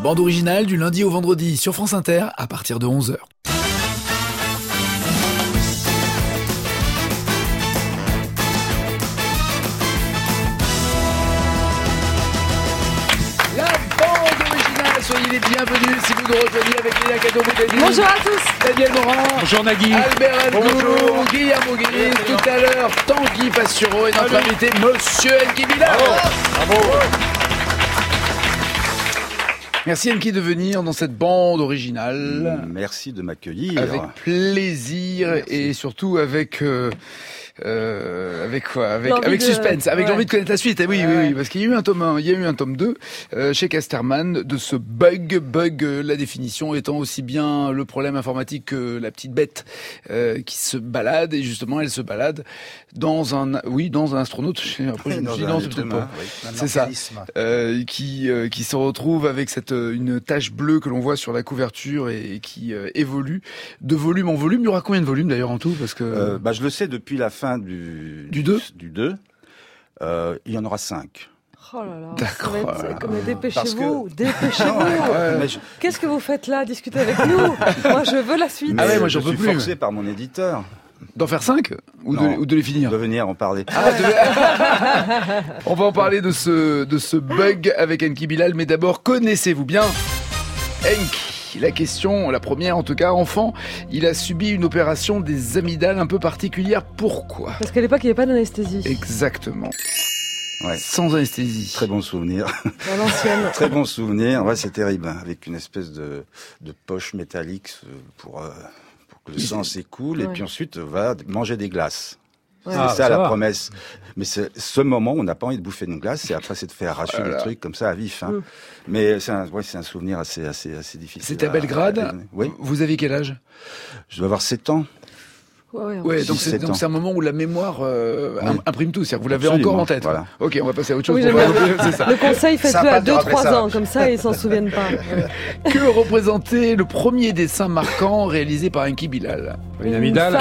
bande originale du lundi au vendredi sur France Inter à partir de 11h. Soyez les bienvenus si vous nous rejoignez avec Léa Cadot-Boudadi. Bonjour à tous. Daniel Morin. Bonjour Nagui. Albert Adou. Guillermo Guéry. Tout à l'heure, Tanguy Pastureau et notre invité, Monsieur Enki Bilal. Bravo. Merci Enki de venir dans cette bande originale. Merci de m'accueillir. Avec plaisir. Merci. Et surtout avec... avec quoi? Avec suspense, avec l'envie de connaître la suite. Et oui, parce qu'il y a eu un tome 1, il y a eu un tome 2 chez Casterman de ce bug, la définition étant aussi bien le problème informatique que la petite bête qui se balade, et justement elle se balade dans un astronaute. Après je me suis dit non, c'est peut-être pas. C'est ça. Qui se retrouve avec une tache bleue que l'on voit sur la couverture et qui évolue de volume en volume. Il y aura combien de volumes d'ailleurs en tout? Parce que je le sais depuis la fin du 2. Il y en aura 5. Oh là là. D'accord. Mais dépêchez-vous. Qu'est-ce que vous faites là? Discutez avec nous. Moi, je veux la suite. Mais moi, je suis forcé par mon éditeur. D'en faire 5 ou de les finir? De venir en parler. On va en parler de ce bug avec Enki Bilal, mais d'abord, connaissez-vous bien Enki? La question, la première en tout cas, enfant, il a subi une opération des amygdales un peu particulière. Pourquoi? Parce qu'à l'époque, il n'y avait pas d'anesthésie. Exactement. Ouais. Sans anesthésie. Très bon souvenir. À l'ancienne. Très bon souvenir. Ouais, c'est terrible. Avec une espèce de poche métallique pour que le sang s'écoule. Ouais. Et puis ensuite, on va manger des glaces. Ouais. C'est ça la promesse. Mais c'est ce moment où on n'a pas envie de bouffer une glace, et après c'est de faire arracher des trucs comme ça à vif. Hein. Mais c'est un souvenir assez difficile. C'était à Belgrade. Oui. Vous avez quel âge? Je dois avoir 7 ans. Ouais, donc c'est un moment où la mémoire imprime tout, c'est-à-dire que vous l'avez encore en tête. Voilà. Ok, on va passer à autre chose. Oui, c'est ça. Le conseil, faites-le à 2-3 ans, comme ça ils s'en souviennent pas. Que représentait le premier dessin marquant réalisé par Enki Bilal? Une amygdale.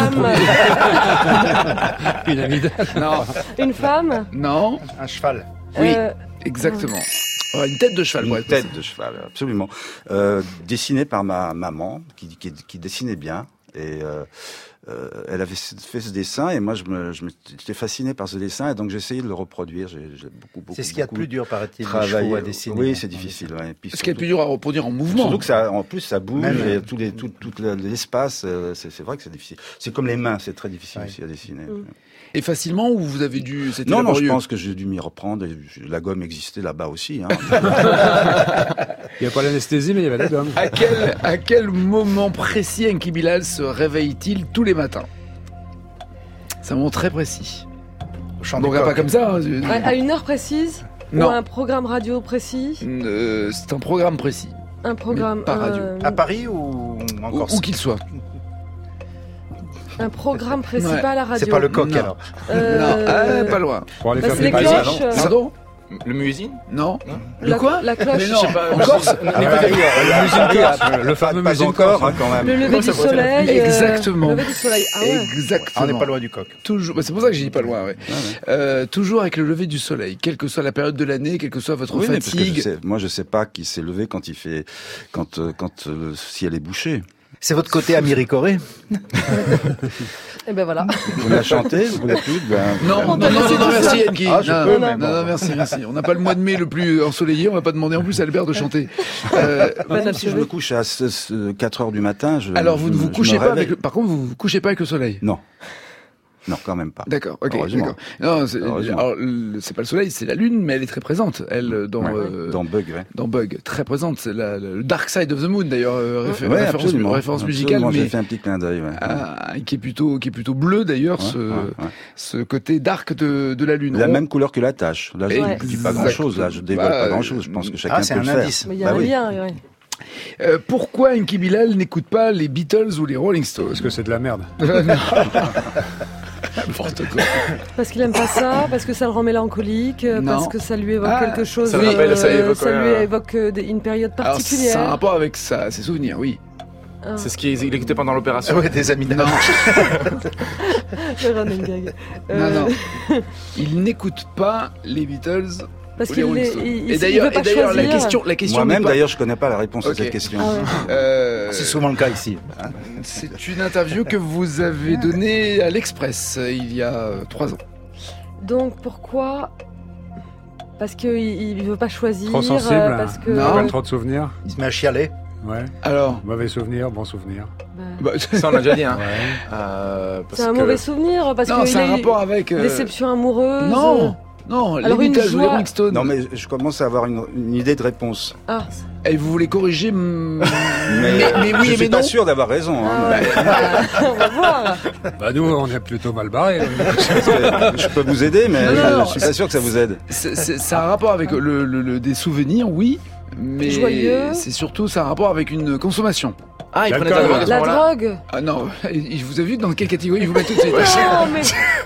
Une amygdale. Non. Une femme? Non. Un cheval. Oui, exactement. Une tête de cheval. Une tête de cheval, absolument. Dessinée par ma maman, qui dessinait bien. Et elle avait fait ce dessin, et moi j'étais fasciné par ce dessin, et donc j'ai essayé de le reproduire. J'ai beaucoup. C'est ce qu'il y a de plus dur, paraît-il, les chevaux à dessiner. Oui, c'est difficile. Ouais. Ce qu'il y a de plus dur à reproduire en mouvement. Surtout que en plus ça bouge, et tout l'espace, c'est vrai que c'est difficile. C'est comme les mains, c'est très difficile aussi à dessiner. Et facilement, ou vous avez dû... Non, je pense que j'ai dû m'y reprendre. La gomme existait là-bas aussi. Hein. Il n'y a pas l'anesthésie, mais il y avait la gomme. À quel moment précis Enki Bilal se réveille-t-il tous les matins? C'est un moment très précis. On ne regarde pas comme ça. Hein. À une heure précise? Non. Ou un programme radio précis? C'est un programme précis. Un programme... Par radio. À Paris ou en Corse? Où qu'il soit. Un programme précis, pas à la radio. C'est pas le coq alors? Non, pas loin. Pour aller faire les cloches. Pardon? Le muezzin? Non. Le quoi? La cloche. Mais non, en Corse. Le fameux muzzin encore, hein, quand même. Le lever du soleil. Exactement. Le lever du soleil. Ah ouais. Exactement. On n'est pas loin du coq. Toujours. C'est pour ça que j'ai dit pas loin. Ouais. Toujours avec le lever du soleil, quelle que soit la période de l'année, quelle que soit votre fatigue. Moi, je sais pas qui s'est levé quand le ciel est bouché. C'est votre côté Américoré? Et ben voilà. Vous la chantez? Vous voulez plus? Non, merci Enki. Non, merci. On n'a pas le mois de mai le plus ensoleillé, on va pas demander en plus à Albert de chanter. Même si je me couche à 4 heures du matin, alors vous ne vous couchez pas avec par contre, vous vous couchez pas avec le soleil? Non. Non, quand même pas. D'accord, ok. D'accord. Non, c'est pas le soleil, c'est la lune, mais elle est très présente. Elle dans Bug, ouais. Dans Bug, très présente. C'est le Dark Side of the Moon d'ailleurs, référence musicale, mais j'ai fait un petit clin d'œil. Qui est plutôt bleu d'ailleurs, ce côté dark de la lune. La même couleur que la tache. Là, je dis pas grand chose. Là, je dévoile pas grand chose. Je pense que chacun peut le faire. Mais il y a un lien. Pourquoi Enki Bilal n'écoute pas les Beatles ou les Rolling Stones? Parce que c'est de la merde. N'importe quoi. Parce qu'il aime pas ça, parce que ça le rend mélancolique, parce que ça lui évoque quelque chose. Ça lui évoque une période particulière. C'est un rapport avec ça, ses souvenirs, oui. C'est ce qu'il écoutait pendant l'opération. Ouais, des amis d'avant. Le running gag. Non. Il n'écoute pas les Beatles Parce les qu'il Rolling est, Stones. il Et veut d'ailleurs, pas choisir. la question Moi-même, n'est pas- d'ailleurs, je connais pas la réponse à Ok. cette question. Ah ouais. C'est souvent le cas ici. Hein. C'est une interview que vous avez donnée à l'Express il y a 3 ans. Donc pourquoi? Parce qu'il veut pas choisir. Trop sensible, parce que. Non. Pas trop de souvenirs. Il se met à chialer. Ouais. Alors, Mauvais souvenirs, bons souvenirs. Bah, bah, Ça, on l'a déjà dit, hein. Ouais. Parce c'est un que- mauvais souvenir parce non, que c'est un rapport avec. déception amoureuse. Non, Alors, les une Beatles ou les joie- Rolling Stones. Non, mais je commence à avoir une idée de réponse. Ah, Et vous voulez corriger mais je oui et suis mais pas non. sûr d'avoir raison. Hein, ah ouais. On va voir. Bah nous, on est plutôt mal barrés. Je peux vous aider, mais Non, je suis pas sûr que ça vous aide. C'est un rapport avec des souvenirs, oui, mais Joyeux. c'est surtout ça a un rapport avec une consommation. Ah, il prenait de L'alcool. la drogue à ce La moment-là. drogue. Ah non, je vous ai vu dans quelle catégorie vous mettez tout de suite. Non, mais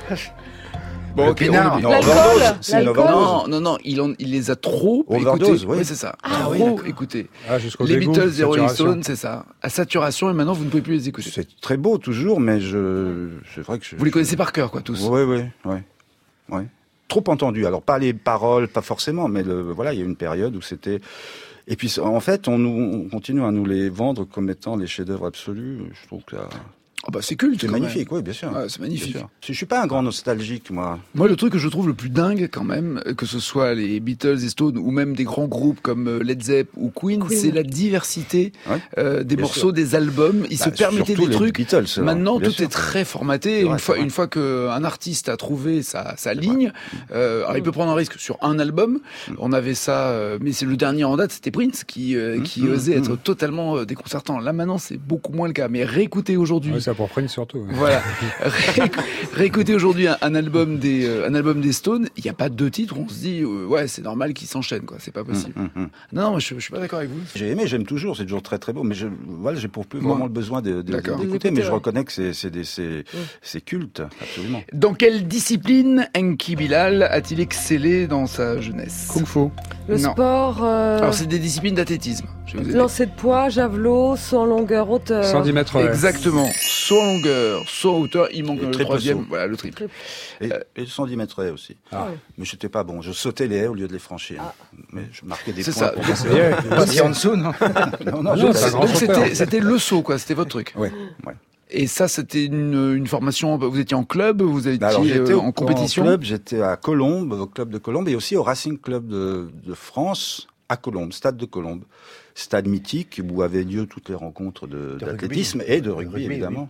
Bon, ok, pinard. on oublie. Non, L'alcool. overdose, c'est une L'alcool. overdose. Non, il les a trop Overdose, écoutés. oui. C'est ça. Ah, Trop oui, d'accord. écoutés. Ah, jusqu'au Les dégoût, Beatles et Rolling saturation. Stones, c'est ça. À saturation et maintenant vous ne pouvez plus les écouter. C'est très beau toujours, mais c'est vrai que Vous les connaissez par cœur, quoi, tous. Oui. Trop entendu. Alors pas les paroles, pas forcément, mais voilà, il y a une période où c'était. Et puis en fait, on continue à nous les vendre comme étant les chefs-d'œuvre absolus. Je trouve que Ah bah, c'est culte. c'est quand magnifique, oui, bien sûr. même. Ouais, c'est magnifique. Bien sûr. Je suis pas un grand nostalgique, moi. Moi, le truc que je trouve le plus dingue, quand même, que ce soit les Beatles et Stones, ou même des grands groupes comme Led Zepp ou Queen, c'est la diversité Ouais. des Bien morceaux, sûr. des albums. Ils se permettaient surtout des les trucs. Beatles, alors, Maintenant, bien tout sûr. est très formaté. C'est vrai, Une fois qu'un artiste a trouvé sa ligne, alors il peut prendre un risque sur un album. On avait ça, mais c'est le dernier en date, c'était Prince qui osait être totalement déconcertant. Là, maintenant, c'est beaucoup moins le cas. Mais réécouter aujourd'hui. Ouais, ça pour Prince surtout. Ouais. Voilà. Réécouter aujourd'hui un album des Stones, il n'y a pas 2 titres où on se dit ouais, c'est normal qu'ils s'enchaînent, quoi. C'est pas possible. Non, moi, je suis pas d'accord avec vous. J'ai aimé, j'aime toujours, c'est toujours très très beau, mais j'ai pour plus Moi. vraiment le besoin D'accord. d'écouter, mais je ouais. reconnais que c'est culte, absolument. Dans quelle discipline Enki Bilal a-t-il excellé dans sa jeunesse? Kung Fu. le Non. sport. Alors, c'est des disciplines d'athlétisme. Je vais vous aider. Lancer de poids, javelot, saut en longueur, hauteur. 110 mètres. Exactement. Saut en longueur, saut en hauteur, il manque Et le triple 3e. saut. Voilà, le triple. Et 110 mètres haies aussi. Ah. Mais j'étais pas bon, je sautais les haies au lieu de les franchir. Mais je marquais des C'est points ça. pour Donc, passer. Vas-y en dessous, non Non, non, j'étais- c'est un grand Donc, sauteur. c'était le saut, quoi. C'était votre truc. Ouais. Et ça, c'était une formation. Vous étiez en club, vous étiez Alors j'étais en compétition. club, j'étais à Colombes, au club de Colombes, et aussi au Racing Club de France à Colombes, stade de Colombes, stade mythique où avaient lieu toutes les rencontres d'athlétisme et de rugby évidemment.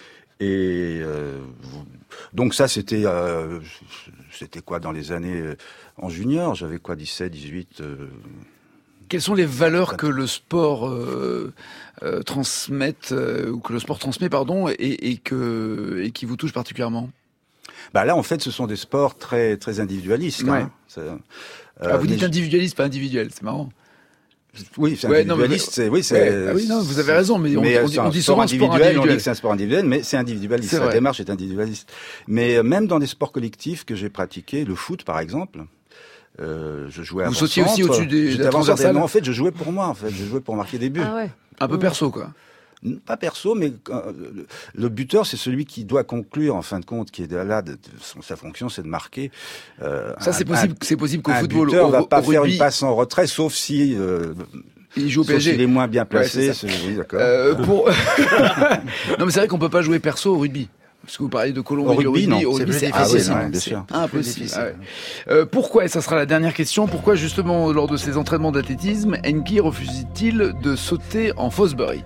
Et donc ça c'était quoi dans les années en junior, j'avais quoi 17, 18. Quelles sont les valeurs que le sport transmette ou que le sport transmet, pardon, et qui vous touchent particulièrement? Bah là en fait ce sont des sports très très individualistes. Ouais. Hein. Vous dites individualiste, pas individuel, c'est marrant. Oui, c'est Ouais, non, mais- individualiste. c'est Ah oui, non, vous avez raison, mais on c'est un dit sport souvent sport On dit individuel. que c'est un sport individuel, mais c'est individualiste. C'est La vrai. démarche est individualiste. Mais même dans des sports collectifs que j'ai pratiqués, le foot par exemple, je jouais à Vous sautiez aussi au-dessus des J'étais la transversale. Non, en fait, je jouais pour moi. En fait, je jouais pour marquer des buts. Ah ouais. Un peu perso, quoi. Pas perso, mais le buteur, c'est celui qui doit conclure en fin de compte, qui est là. Sa fonction, c'est de marquer. Ça, c'est possible. C'est possible qu'au un football, buteur va pas au faire rugby, une passe en retrait, sauf si. il joue au Sauf PSG. s'il est moins bien placé. Ouais, c'est oui, d'accord. Non, mais c'est vrai qu'on peut pas jouer perso au rugby. Parce que vous parlez de Colombie, Au rugby, non. au C'est rugby, plus c'est difficile, impossible. ouais, bien C'est sûr. impossible. Plus difficile. Ah ouais. Pourquoi, et ça sera la dernière question, pourquoi justement lors de ces entraînements d'athlétisme, Enki refuse-t-il de sauter en Fosbury?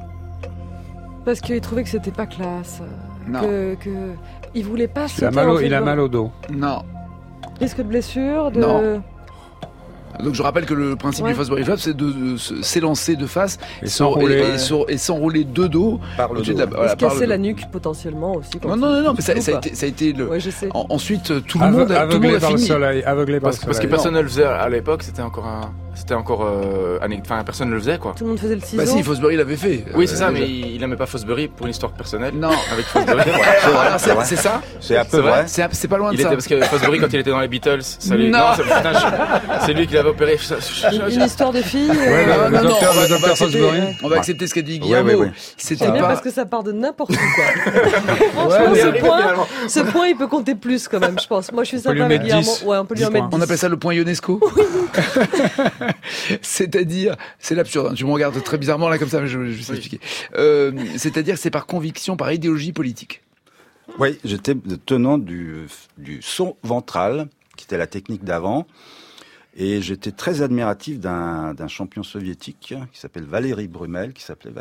Parce qu'il trouvait que c'était pas classe. Non. Que il voulait pas Il a sauter mal en au, il a football. mal au dos. Non. Risque de blessure, de. Non. Donc je rappelle que le principe Ouais. du Fosbury Flop, c'est de s'élancer de face Et s'enrouler. et s'enrouler de dos Par le au-dessus dos. de la- Et voilà, se par casser le la dos. nuque potentiellement aussi. quand Non, mais il ça joue, a quoi. été le. Ouais, je sais. Ensuite, tout le monde a Aveuglé fini. par le soleil. Aveuglé par le Parce que soleil. personne ne le faisait à l'époque, c'était encore un. C'était encore... personne ne le faisait, quoi. Tout le monde faisait le ciseau. Bah si, Fosbury l'avait fait. Oui, c'est ça, mais il n'aimait pas Fosbury pour une histoire personnelle. Non. Avec Fosbury. C'est ça. C'est à peu vrai. C'est pas loin de ça. Parce que Fosbury, quand il était dans les Beatles, ça lui... Non, c'est lui qui l'avait opéré. Une histoire de fille. Le docteur Fosbury. On va accepter ce qu'a dit Guillermo. C'était bien parce que ça part de n'importe quoi. Franchement, ce point, il peut compter plus quand même, je pense. Moi, je suis sympa avec Guillermo. Ouais, on peut lui en mettre 10. On appelle ça le point Ionesco. Oui. C'est-à-dire, c'est l'absurde. Hein. Tu me regardes très bizarrement là comme ça, mais je vais t'expliquer. C'est-à-dire, c'est par conviction, par idéologie politique. Oui, j'étais tenant du saut ventral, qui était la technique d'avant. Et j'étais très admiratif d'un champion soviétique qui s'appelait Valéry Brumel,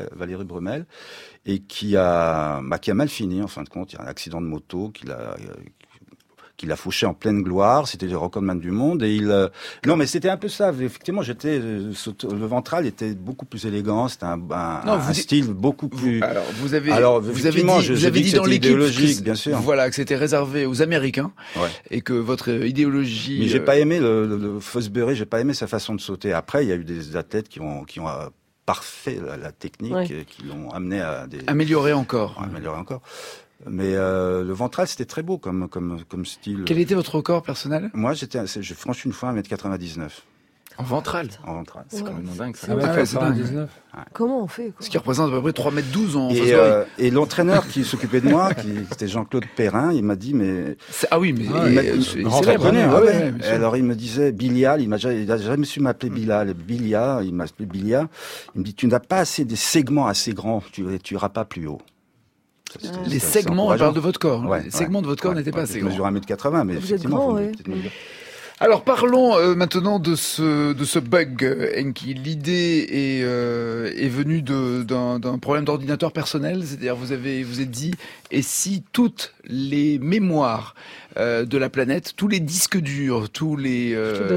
et qui a mal fini en fin de compte. Il y a un accident de moto qu'il a fauché en pleine gloire. C'était le recordman du monde et non, mais c'était un peu ça. Effectivement, le ventral était beaucoup plus élégant. C'était un style beaucoup plus. Alors, vous avez dit dans l'équipe bien sûr. Voilà, que c'était réservé aux Américains. Ouais. Et que votre idéologie. Mais j'ai pas aimé le Fosbury. J'ai pas aimé sa façon de sauter. Après, il y a eu des athlètes qui ont parfait la technique, qui l'ont amené à améliorer encore. Mais le ventral, c'était très beau comme style. Quel était votre record personnel? Moi, j'ai franchi une fois 1m99. En ventral. C'est quand même dingue, ça. 1m99. Comment on fait, quoi? Ce qui représente à peu près 3m12 en Fosbury. Et l'entraîneur qui s'occupait de moi, c'était Jean-Claude Perrin, il m'a dit, mais... C'est très connu. Alors il me disait, Bilial, il a jamais su m'appeler Bilal. Bilia, il m'a appelé Bilia. Il me dit, tu n'as pas assez des segments assez grands, tu iras pas plus haut. Les segments, on parle de votre corps. Les segments de votre corps n'étaient pas assez grands. Je mesure 1m80, mais effectivement, Alors parlons maintenant de ce bug, Enki. L'idée est venue d'un problème d'ordinateur personnel, c'est-à-dire vous êtes dit, et si toutes les mémoires de la planète, tous les disques durs, toutes les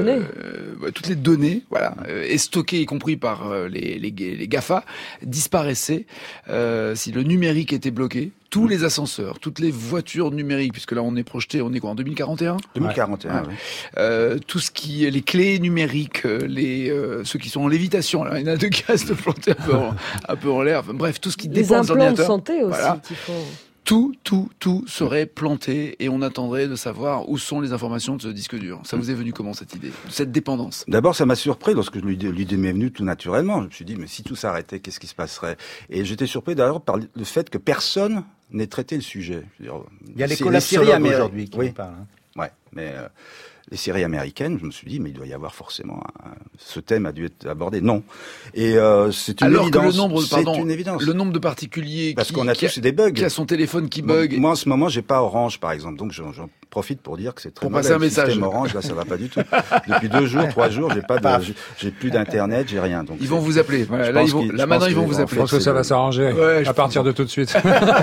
données, voilà, et stockées, y compris par les GAFA, disparaissaient, si le numérique était bloqué, tous les ascenseurs, toutes les voitures numériques, puisque là on est projeté, on est quoi, en 2041 ? 2041, oui. Tout ce qui, les clés numériques, ceux qui sont en lévitation, alors il y en a deux qui restent plantés un peu en l'air, enfin, bref, tout ce qui dépend de l'ordinateur. Les implants de santé aussi, voilà. Qui font... Tout serait planté et on attendrait de savoir où sont les informations de ce disque dur. Ça vous est venu comment cette idée, cette dépendance? D'abord, ça m'a surpris lorsque l'idée m'est venue tout naturellement. Je me suis dit, mais si tout s'arrêtait, qu'est-ce qui se passerait? Et j'étais surpris d'ailleurs par le fait que personne n'ait traité le sujet. Il y a les collapsologues aujourd'hui qui en parlent. Ouais, mais les séries américaines, je me suis dit, mais il doit y avoir forcément ce thème a dû être abordé. Non. Et c'est une évidence. C'est une évidence. Le nombre de particuliers parce qu'on a tous des bugs. Qui a son téléphone qui bug. Moi, en ce moment, j'ai pas Orange, par exemple, donc j'en profite pour dire que c'est très mauvais. Pour passer un message. Le système Orange, là, ça va pas du tout. Depuis 2 jours, 3 jours, j'ai plus d'internet, j'ai rien. Donc ils vont vous appeler. Voilà, maintenant, ils vont vous appeler. Je pense que ça va s'arranger à partir de tout de suite.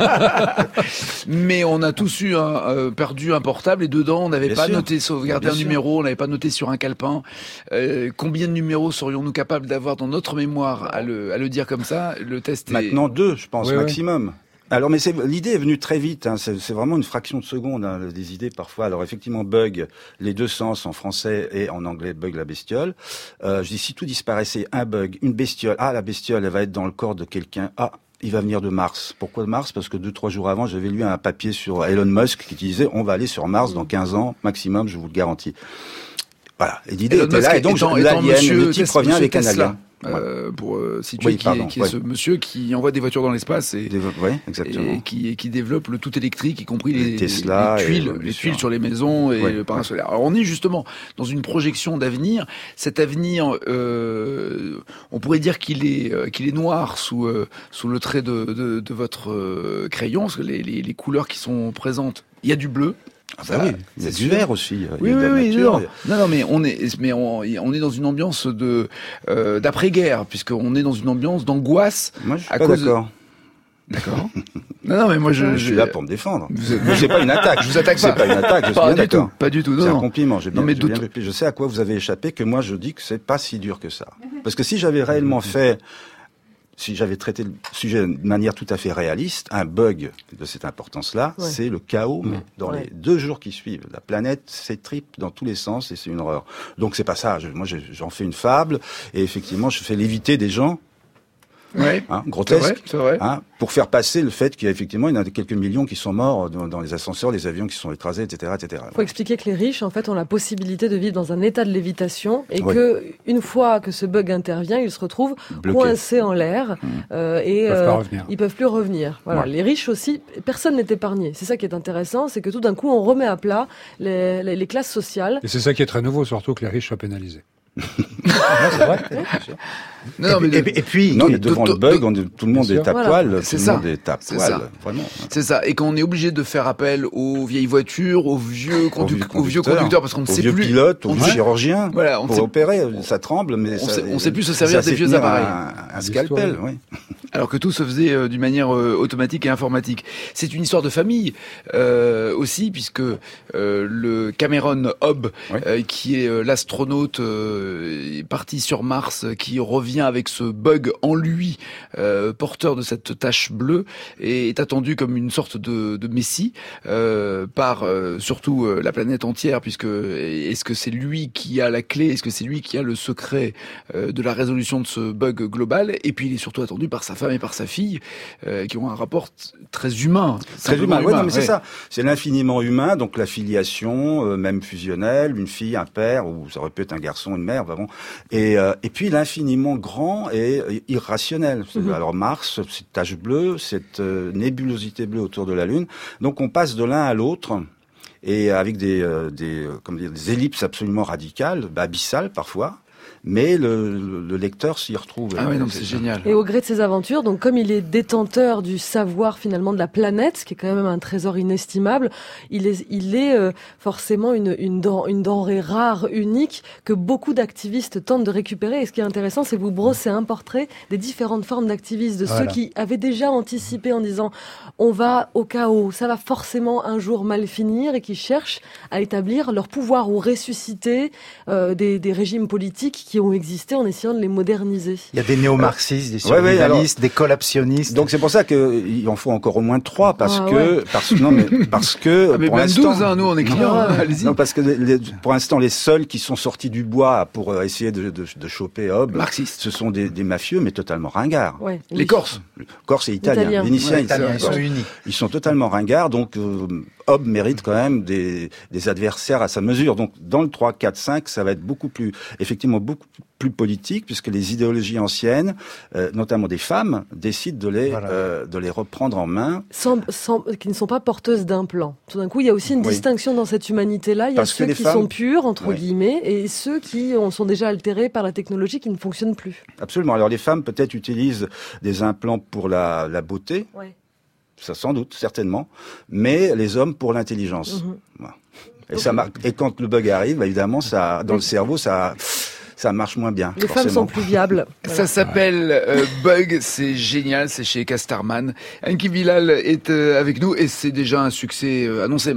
Mais on a tous perdu un portable et dedans, on n'avait pas noté, sauvegardé un numéro, on n'avait pas noté sur un calepin. Combien de numéros serions-nous capables d'avoir dans notre mémoire à le dire comme ça? Le test est... Maintenant 2, je pense, maximum. Alors, mais l'idée est venue très vite, hein. C'est vraiment une fraction de seconde, hein, des idées parfois. Alors, effectivement, bug, les deux sens en français et en anglais, bug la bestiole. Je dis, si tout disparaissait, un bug, une bestiole, la bestiole, elle va être dans le corps de quelqu'un, il va venir de Mars. Pourquoi de Mars? Parce que 2-3 jours avant, j'avais lu un papier sur Elon Musk qui disait, on va aller sur Mars dans 15 ans, maximum, je vous le garantis. Voilà. Et l'idée était là, et donc, le type revient avec un alien. Pour situer qui est ce monsieur qui envoie des voitures dans l'espace et qui développe le tout électrique, y compris les Tesla, les tuiles sur les maisons et le panneau solaire. Alors on est justement dans une projection d'avenir. Cet avenir, on pourrait dire qu'il est noir sous le trait de votre crayon, parce que les couleurs qui sont présentes, il y a du bleu. Oui, il y a du vert aussi. Oui, non, mais on est dans une ambiance d'après-guerre, puisqu'on est dans une ambiance d'angoisse. Moi, je suis pas d'accord. D'accord. Non, mais moi, je suis là pour me défendre. C'est pas une attaque. Je vous attaque pas. C'est pas une attaque. Je suis bien d'accord. Pas du tout. C'est un compliment. Je sais à quoi vous avez échappé, que moi, je dis que c'est pas si dur que ça. Parce que si j'avais réellement fait si j'avais traité le sujet de manière tout à fait réaliste, un bug de cette importance-là, c'est le chaos. Mais dans les 2 jours qui suivent, la planète s'étripe dans tous les sens et c'est une horreur. Donc c'est pas ça. Moi, j'en fais une fable et effectivement, je fais léviter des gens. Grotesque, c'est vrai. Pour faire passer le fait qu'il y a effectivement quelques millions qui sont morts dans les ascenseurs, les avions qui sont écrasés, etc., etc. Il faut expliquer que les riches, en fait, ont la possibilité de vivre dans un état de lévitation et que une fois que ce bug intervient, ils se retrouvent coincés en l'air et ils peuvent plus revenir. Voilà. Les riches aussi, personne n'est épargné. C'est ça qui est intéressant, c'est que tout d'un coup, on remet à plat les classes sociales. Et c'est ça qui est très nouveau, surtout que les riches soient pénalisés. C'est vrai. Et puis, devant le bug, tout le monde est à poil. C'est ça. Et qu'on est obligé de faire appel aux vieilles voitures, aux vieux conducteurs, parce qu'on ne sait plus. Aux vieux pilotes, aux chirurgiens. Voilà, pour opérer, ça tremble, mais on sait plus se servir des vieux appareils. Un scalpel, oui. Alors que tout se faisait d'une manière automatique et informatique. C'est une histoire de famille aussi, puisque le Cameron Hobb, qui est l'astronaute parti sur Mars, qui revient avec ce bug en lui, porteur de cette tache bleue, et est attendu comme une sorte de messie par surtout la planète entière, puisque est-ce que c'est lui qui a la clé, est-ce que c'est lui qui a le secret de la résolution de ce bug global, et puis il est surtout attendu par sa femme et par sa fille, qui ont un rapport très humain. Très humain, non, mais c'est ça. C'est l'infiniment humain, donc la filiation, même fusionnelle, une fille, un père, ou ça aurait pu être un garçon, une mère, vraiment. Et puis l'infiniment grand et irrationnel. Alors Mars, cette tache bleue, cette nébulosité bleue autour de la Lune. Donc on passe de l'un à l'autre. Et avec des ellipses absolument radicales, abyssales parfois. Mais le lecteur s'y retrouve. Ah oui, donc c'est génial. Et au gré de ses aventures, donc comme il est détenteur du savoir finalement de la planète, ce qui est quand même un trésor inestimable, il est forcément une denrée rare, unique, que beaucoup d'activistes tentent de récupérer. Et ce qui est intéressant, c'est que vous brossez un portrait des différentes formes d'activistes, de ceux qui avaient déjà anticipé en disant on va au chaos, ça va forcément un jour mal finir, et qui cherchent à établir leur pouvoir ou ressusciter des régimes politiques qui ont existé en essayant de les moderniser. Il y a des néo-marxistes, des survivalistes, des collaptionnistes. Donc c'est pour ça qu'il en faut encore au moins 3 parce que pour l'instant 12, nous on est clients, allez-y. Non, parce que pour l'instant les seuls qui sont sortis du bois pour essayer de choper Hobbes, marxistes, ce sont des mafieux mais totalement ringards. Les Corses et Italiens. Vénitiens, ils sont unis. Ils sont totalement ringards, donc Hobbes mérite quand même des adversaires à sa mesure. Donc dans le 3, 4, 5, ça va être beaucoup plus plus politique, puisque les idéologies anciennes, notamment des femmes, décident de les reprendre en main. Qui ne sont pas porteuses d'un plan. Tout d'un coup, il y a aussi une distinction dans cette humanité-là. Il y a ceux qui sont purs, entre guillemets, et ceux qui sont déjà altérés par la technologie qui ne fonctionne plus. Absolument. Alors les femmes, peut-être, utilisent des implants pour la beauté. Ouais. Ça, sans doute, certainement. Mais les hommes pour l'intelligence. Voilà. Et quand le bug arrive, évidemment, dans le cerveau, ça marche moins bien. Les femmes sont plus viables. Voilà. Ça s'appelle Bug, c'est génial, c'est chez Casterman. Enki Bilal est avec nous et c'est déjà un succès annoncé.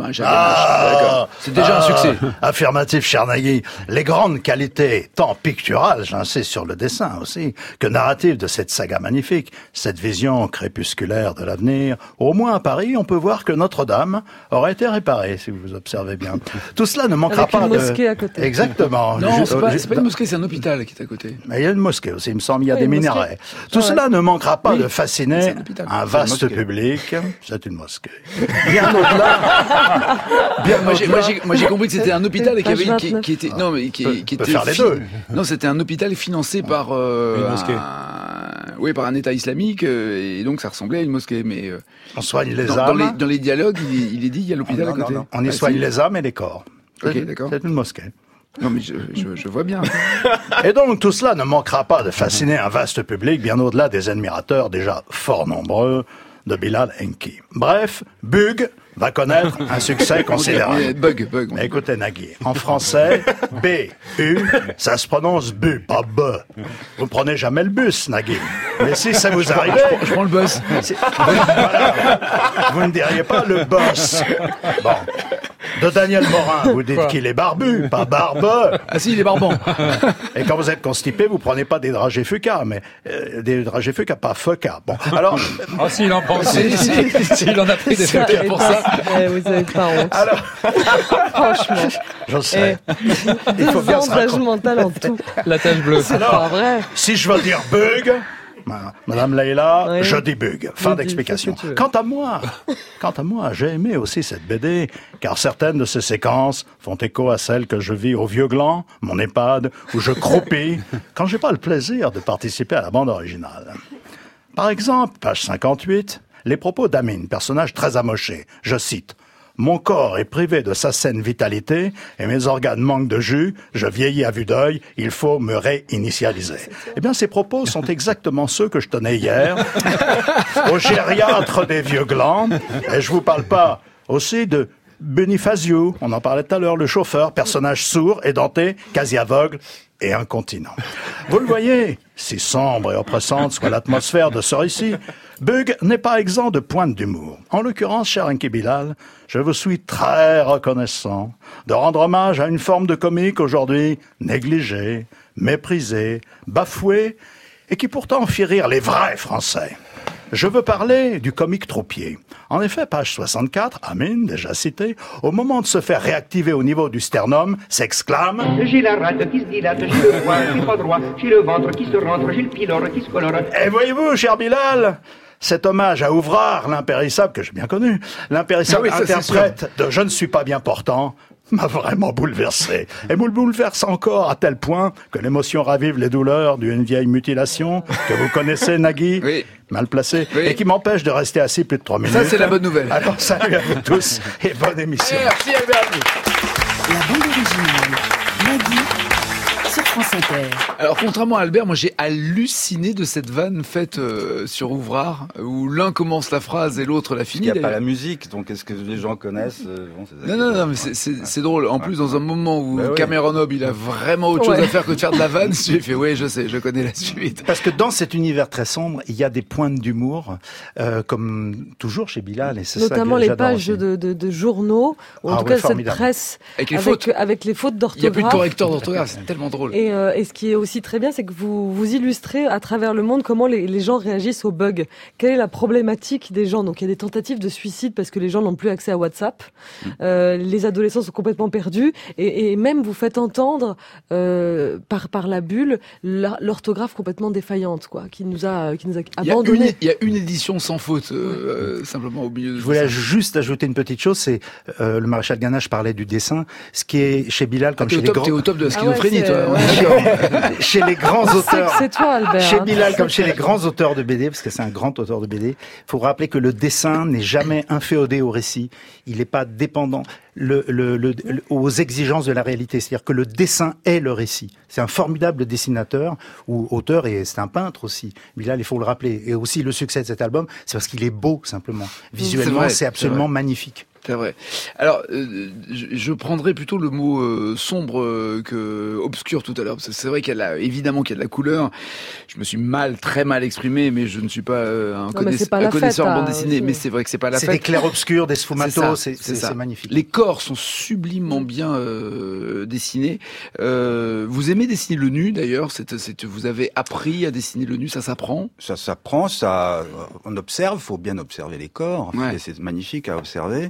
C'est déjà un succès. Affirmatif, cher Nagui. Les grandes qualités, tant picturales, j'insiste sur le dessin aussi, que narratives de cette saga magnifique, cette vision crépusculaire de l'avenir. Au moins à Paris, on peut voir que Notre-Dame aurait été réparée, si vous observez bien. Tout cela ne manquera pas de... Avec une mosquée à côté. Exactement. Non, c'est pas une mosquée, c'est un hôpital qui est à côté. Mais il y a une mosquée aussi, il me semble, il y a des minarets. Tout cela ne manquera pas de fasciner un vaste public. C'est une mosquée. Bien au-delà. Moi j'ai compris que c'était un hôpital et qui était non mais qui était faire les deux. Non, c'était un hôpital financé par une mosquée. Par un État islamique et donc ça ressemblait à une mosquée. Mais on soigne les âmes. Dans les dialogues, il est dit il y a l'hôpital à côté. Non. On y soigne les âmes et les corps. Ok, d'accord. C'est une mosquée. Non mais je vois bien. Et donc tout cela ne manquera pas de fasciner un vaste public bien au-delà des admirateurs déjà fort nombreux de Bilal Enki. Bref, Bug va connaître un succès considérable. Bug. Mais écoutez Nagui, en français, B-U, ça se prononce bu, pas B. Vous prenez jamais le bus, Nagui. Mais si ça vous arrivait... Je prends le bus. Voilà, vous ne diriez pas le boss. Bon. De Daniel Morin, vous dites qu'il est barbu, pas barbeux. Ah si, il est barbant. Et quand vous êtes constipé, vous prenez pas des dragées Fuca, mais des dragées Fuca, pas Fuca. Bon, alors... Oh, s'il en prend, s'il en a pris des Fuca pour ça. Vous avez pas honte. Alors... Franchement. Je sais. Il faut bien se raconter. Mental en tout. La tache bleue. C'est pas vrai. Si je veux dire bug... Madame Leïla, oui. Je débug. Fin d'explication. Quant à moi, j'ai aimé aussi cette BD, car certaines de ces séquences font écho à celles que je vis au Vieux-Gland, mon EHPAD, où je croupis, quand j'ai pas le plaisir de participer à la bande originale. Par exemple, page 58, les propos d'Amine, personnage très amoché. Je cite. Mon corps est privé de sa saine vitalité et mes organes manquent de jus, je vieillis à vue d'œil, il faut me réinitialiser. Eh bien, ces propos sont exactement ceux que je tenais hier au gériatre des Vieux-Glands. Et je vous parle pas aussi de Bonifacio, on en parlait tout à l'heure, le chauffeur, personnage sourd, édenté, quasi aveugle et incontinent. Vous le voyez, si sombre et oppressante soit l'atmosphère de ce récit, Bug n'est pas exempt de pointes d'humour. En l'occurrence, cher Enki Bilal, je vous suis très reconnaissant de rendre hommage à une forme de comique aujourd'hui négligée, méprisée, bafouée, et qui pourtant fit rire les vrais Français. Je veux parler du comique troupier. En effet, page 64, Amine, déjà cité, au moment de se faire réactiver au niveau du sternum, s'exclame « J'ai la rate qui se dilate, j'ai le foie qui est pas droit, j'ai le ventre qui se rentre, j'ai le pylore qui se colore. » Et voyez-vous, cher Bilal, cet hommage à Ouvrard, l'impérissable, que j'ai bien connu, l'impérissable interprète de « Je ne suis pas bien portant », m'a vraiment bouleversé. Et me bouleverse encore à tel point que l'émotion ravive les douleurs d'une vieille mutilation que vous connaissez, Nagui, oui. Mal placé, oui. Et qui m'empêche de rester assis plus de 3 minutes. Ça, c'est la bonne nouvelle. Alors, salut à vous tous et bonne émission. Merci, Albert. La bande originale, Nagui, sur France Inter. Alors, contrairement à Albert, moi j'ai halluciné de cette vanne faite sur Ouvrard, où l'un commence la phrase et l'autre la finit. Il n'y a pas la musique, donc est-ce que les gens connaissent Non, mais c'est drôle. En plus, dans un moment où Cameron Hobb, il a vraiment autre chose à faire que de faire de la vanne, j'ai fait, oui, je sais, je connais la suite. Parce que dans cet univers très sombre, il y a des pointes d'humour, comme toujours chez Bilal. Et c'est notamment ça que les pages de journaux, ou en tout cas cette presse, avec les fautes d'orthographe. Il n'y a plus de correcteur d'orthographe, c'est tellement drôle. Et ce qui est aussi très bien, c'est que vous illustrez à travers le monde comment les gens réagissent aux bugs. Quelle est la problématique des gens? Donc il y a des tentatives de suicide parce que les gens n'ont plus accès à WhatsApp. Les adolescents sont complètement perdus. Et même vous faites entendre par la bulle l'orthographe complètement défaillante, quoi, qui nous a abandonnés. Il y a une édition sans faute, simplement au milieu de Je voulais juste ajouter une petite chose, c'est le maréchal Ganache parlait du dessin. Ce qui est chez Bilal, comme chez les grands... T'es au top de la schizophrénie, toi. Chez les grands auteurs, c'est toi, Albert. Chez Bilal, comme chez les grands auteurs de BD, parce que c'est un grand auteur de BD, il faut rappeler que le dessin n'est jamais inféodé au récit. Il n'est pas dépendant aux exigences de la réalité. C'est-à-dire que le dessin est le récit. C'est un formidable dessinateur ou auteur, et c'est un peintre aussi. Bilal, il faut le rappeler. Et aussi le succès de cet album, c'est parce qu'il est beau, simplement. Visuellement, c'est absolument magnifique. C'est vrai. Alors, je prendrais plutôt le mot sombre que obscur tout à l'heure. C'est vrai évidemment qu'il y a de la couleur. Je me suis très mal exprimé, mais je ne suis pas un connaisseur en bande dessinée. Mais c'est vrai que c'est pas la fête. C'est des clairs-obscurs, des sfumato, c'est magnifique. Les corps sont sublimement bien dessinés. Vous aimez dessiner le nu, d'ailleurs. Vous avez appris à dessiner le nu, ça s'apprend? Ça s'apprend, on observe, faut bien observer les corps. Ouais. Et c'est magnifique à observer.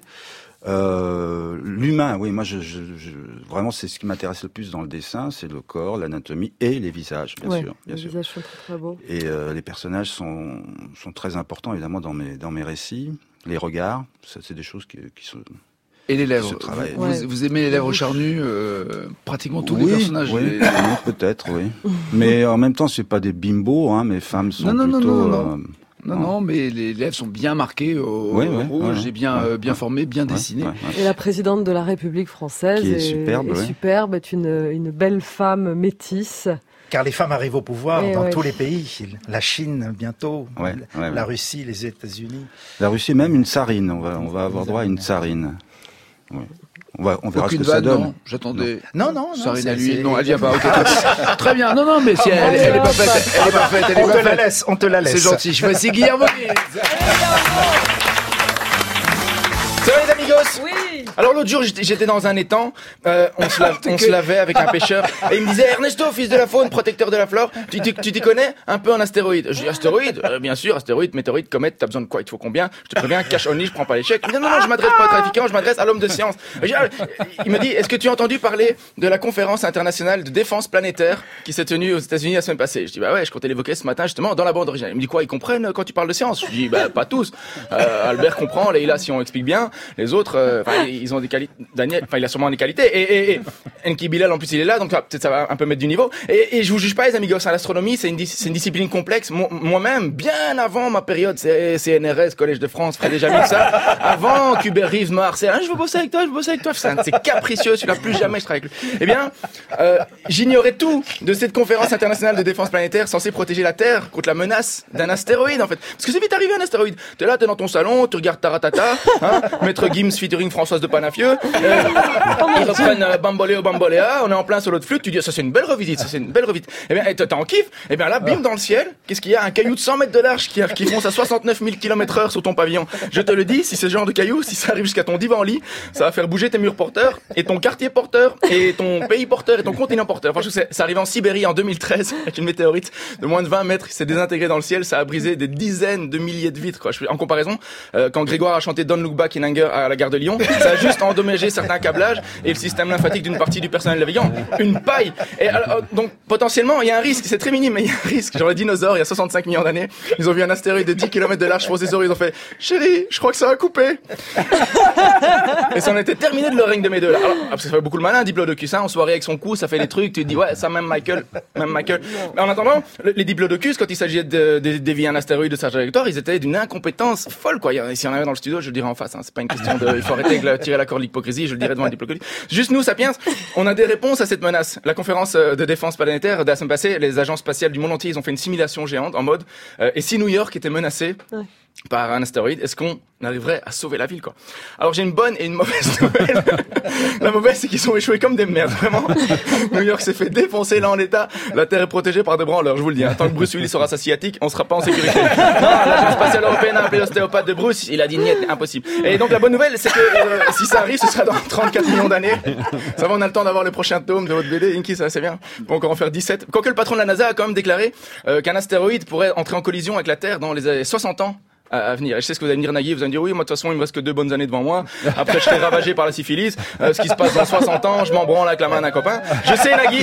L'humain, oui, moi vraiment c'est ce qui m'intéresse le plus dans le dessin, c'est le corps, l'anatomie et les visages, bien sûr. Les visages sont très, très beaux. Et les personnages sont très importants évidemment dans mes récits. Les regards, c'est des choses qui sont... Et les lèvres. Vous aimez les lèvres charnues, pratiquement tous les personnages. Oui, peut-être, oui. Mais en même temps, c'est pas des bimbos, hein. Mes femmes sont plutôt. Non, mais les lèvres sont bien marquées au rouge et bien formées, bien dessinées. Et la présidente de la République française qui est superbe, est une belle femme métisse. Car les femmes arrivent au pouvoir dans tous les pays. La Chine bientôt, la Russie, les États-Unis. La Russie, même une tsarine. On va avoir droit à une tsarine. Ouais. On verra ce que ça donne. Non, j'attendais. Non. Sarine à l'huile. Non, elle vient pas. Okay. Très bien. Non, mais si elle est pas faite. On te la laisse. C'est gentil. Je voici Guillermo. Salut les amigos. Oui. Alors l'autre jour, j'étais dans un étang, on se lavait avec un pêcheur, et il me disait, Ernesto, fils de la faune, protecteur de la flore, tu t'y connais un peu en astéroïdes? Je dis, astéroïdes? Bien sûr, astéroïdes, météorites, comètes, t'as besoin de quoi? Il te faut combien? Je te préviens, cash only, je prends pas les chèques. Il me dit, non, je m'adresse pas aux trafiquants, je m'adresse à l'homme de science. Il me dit, est-ce que tu as entendu parler de la conférence internationale de défense planétaire qui s'est tenue aux États-Unis la semaine passée? Je dis, bah ouais, je comptais l'évoquer ce matin justement dans la bande originale. Il me dit quoi? Ils comprennent quand tu parles de science? Je dis, bah pas tous. Albert comprend, Leïla si on explique bien, les autres, ils ont des qualités. Daniel, il a sûrement des qualités. Et Enki Bilal en plus il est là, donc peut-être ça va un peu mettre du niveau. Et je vous juge pas les amigos, l'astronomie c'est une discipline complexe. Moi-même, bien avant ma période CNRS, Collège de France, ferait déjà mieux ça. Avant Hubert Reeves m'a harcelé, je veux bosser avec toi. C'est capricieux, celui-là plus jamais je travaille avec lui. Eh bien, j'ignorais tout de cette conférence internationale de défense planétaire censée protéger la Terre contre la menace d'un astéroïde en fait. Parce que c'est vite arrivé un astéroïde. T'es là, t'es dans ton salon, tu regardes Taratata, Maître Gims featuring Françoise de Panafieux. Ils reprennent Bamboléo Bamboléa, on est en plein solo de flûte, tu dis ça c'est une belle revisite. Eh bien, t'es en kiff, eh bien là, bim dans le ciel, qu'est-ce qu'il y a? Un caillou de 100 mètres de large qui fonce à 69 000 km/h sur ton pavillon. Je te le dis, si c'est ce genre de caillou, si ça arrive jusqu'à ton divan-lit, ça va faire bouger tes murs porteurs, et ton quartier porteur, et ton pays porteur, et ton continent porteur. Franchement, c'est arrivé en Sibérie en 2013, avec une météorite de moins de 20 mètres, qui s'est désintégrée dans le ciel, ça a brisé des dizaines de milliers de vitres, quoi. En comparaison, quand Grégoire a chanté Don't Look Back in Anger à la gare de Lyon, ça a juste endommagé certains câblages et le système lymphatique d'une partie du personnel navigant. Une paille. Et alors, donc, potentiellement, il y a un risque, c'est très minime, mais il y a un risque. Genre les dinosaures, il y a 65 millions d'années, ils ont vu un astéroïde de 10 km de large poser sur eux, ils ont fait, chérie, je crois que ça a coupé. Et ça en était terminé de leur règne de mes deux, là. Alors, parce que ça fait beaucoup le malin, Diplodocus, en soirée avec son cou, ça fait des trucs, tu te dis, ouais, ça même Michael. Mais en attendant, les Diplodocus, quand il s'agissait de dévier un astéroïde de sa trajectoire, ils étaient d'une incompétence folle, quoi. Si on avait dans le studio, je le dirais en face, c'est pas une question de, il faut arrêter de tirer la corde de l'hypocrisie, je le dirais devant un Diplodocus. Juste nous, Sapiens, on a des réponses à cette menace. La conférence de défense planétaire de la semaine passée, les agences spatiales du monde entier, ils ont fait une simulation géante en mode, et si New York était menacée par un astéroïde, est-ce qu'on arriverait à sauver la ville, quoi? Alors j'ai une bonne et une mauvaise nouvelle. La mauvaise, c'est qu'ils ont échoué comme des merdes, vraiment. New York s'est fait défoncer là en l'état. La Terre est protégée par des branleurs, je vous le dis. Tant que Bruce Willis sera sa sciatique, on sera pas en sécurité. Non, l'agence spatiale européenne a appelé l'ostéopathe de Bruce, il a dit niet, impossible. Et donc la bonne nouvelle, c'est que si ça arrive, ce sera dans 34 millions d'années. Ça va, on a le temps d'avoir le prochain tome de votre BD. Inky, ça c'est bien. On peut encore en faire 17. Quoique le patron de la NASA a quand même déclaré qu'un astéroïde pourrait entrer en collision avec la Terre dans les 60 ans à venir. Et je sais ce que vous allez me dire, Nagui, vous allez me dire, oui, moi, de toute façon, il me reste que 2 bonnes années devant moi. Après, je serai ravagé par la syphilis. Ce qui se passe dans 60 ans, je m'en branle avec la main d'un copain. Je sais, Nagui,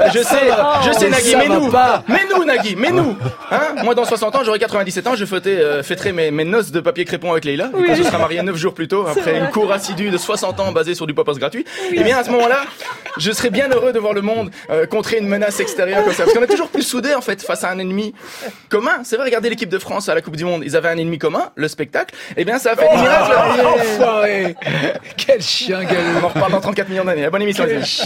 Nagui, mais nous. Moi, dans 60 ans, j'aurai 97 ans, je fêterai mes noces de papier crépon avec Leïla. Oui. Quand je serai marié 9 jours plus tôt, après une cour assidue de 60 ans basée sur du popos gratuit. Et bien, à ce moment-là, je serai bien heureux de voir le monde contrer une menace extérieure comme ça. Parce qu'on est toujours plus soudés, en fait, face à un ennemi commun. C'est vrai, regardez l'équipe de France à la Coupe du Monde. Ils avaient un ennemi commun, le spectacle. Eh bien, ça a fait des miracles. Enfoiré. Quel chien galeux. On en reparle dans 34 millions d'années. Bonne émission. Yes.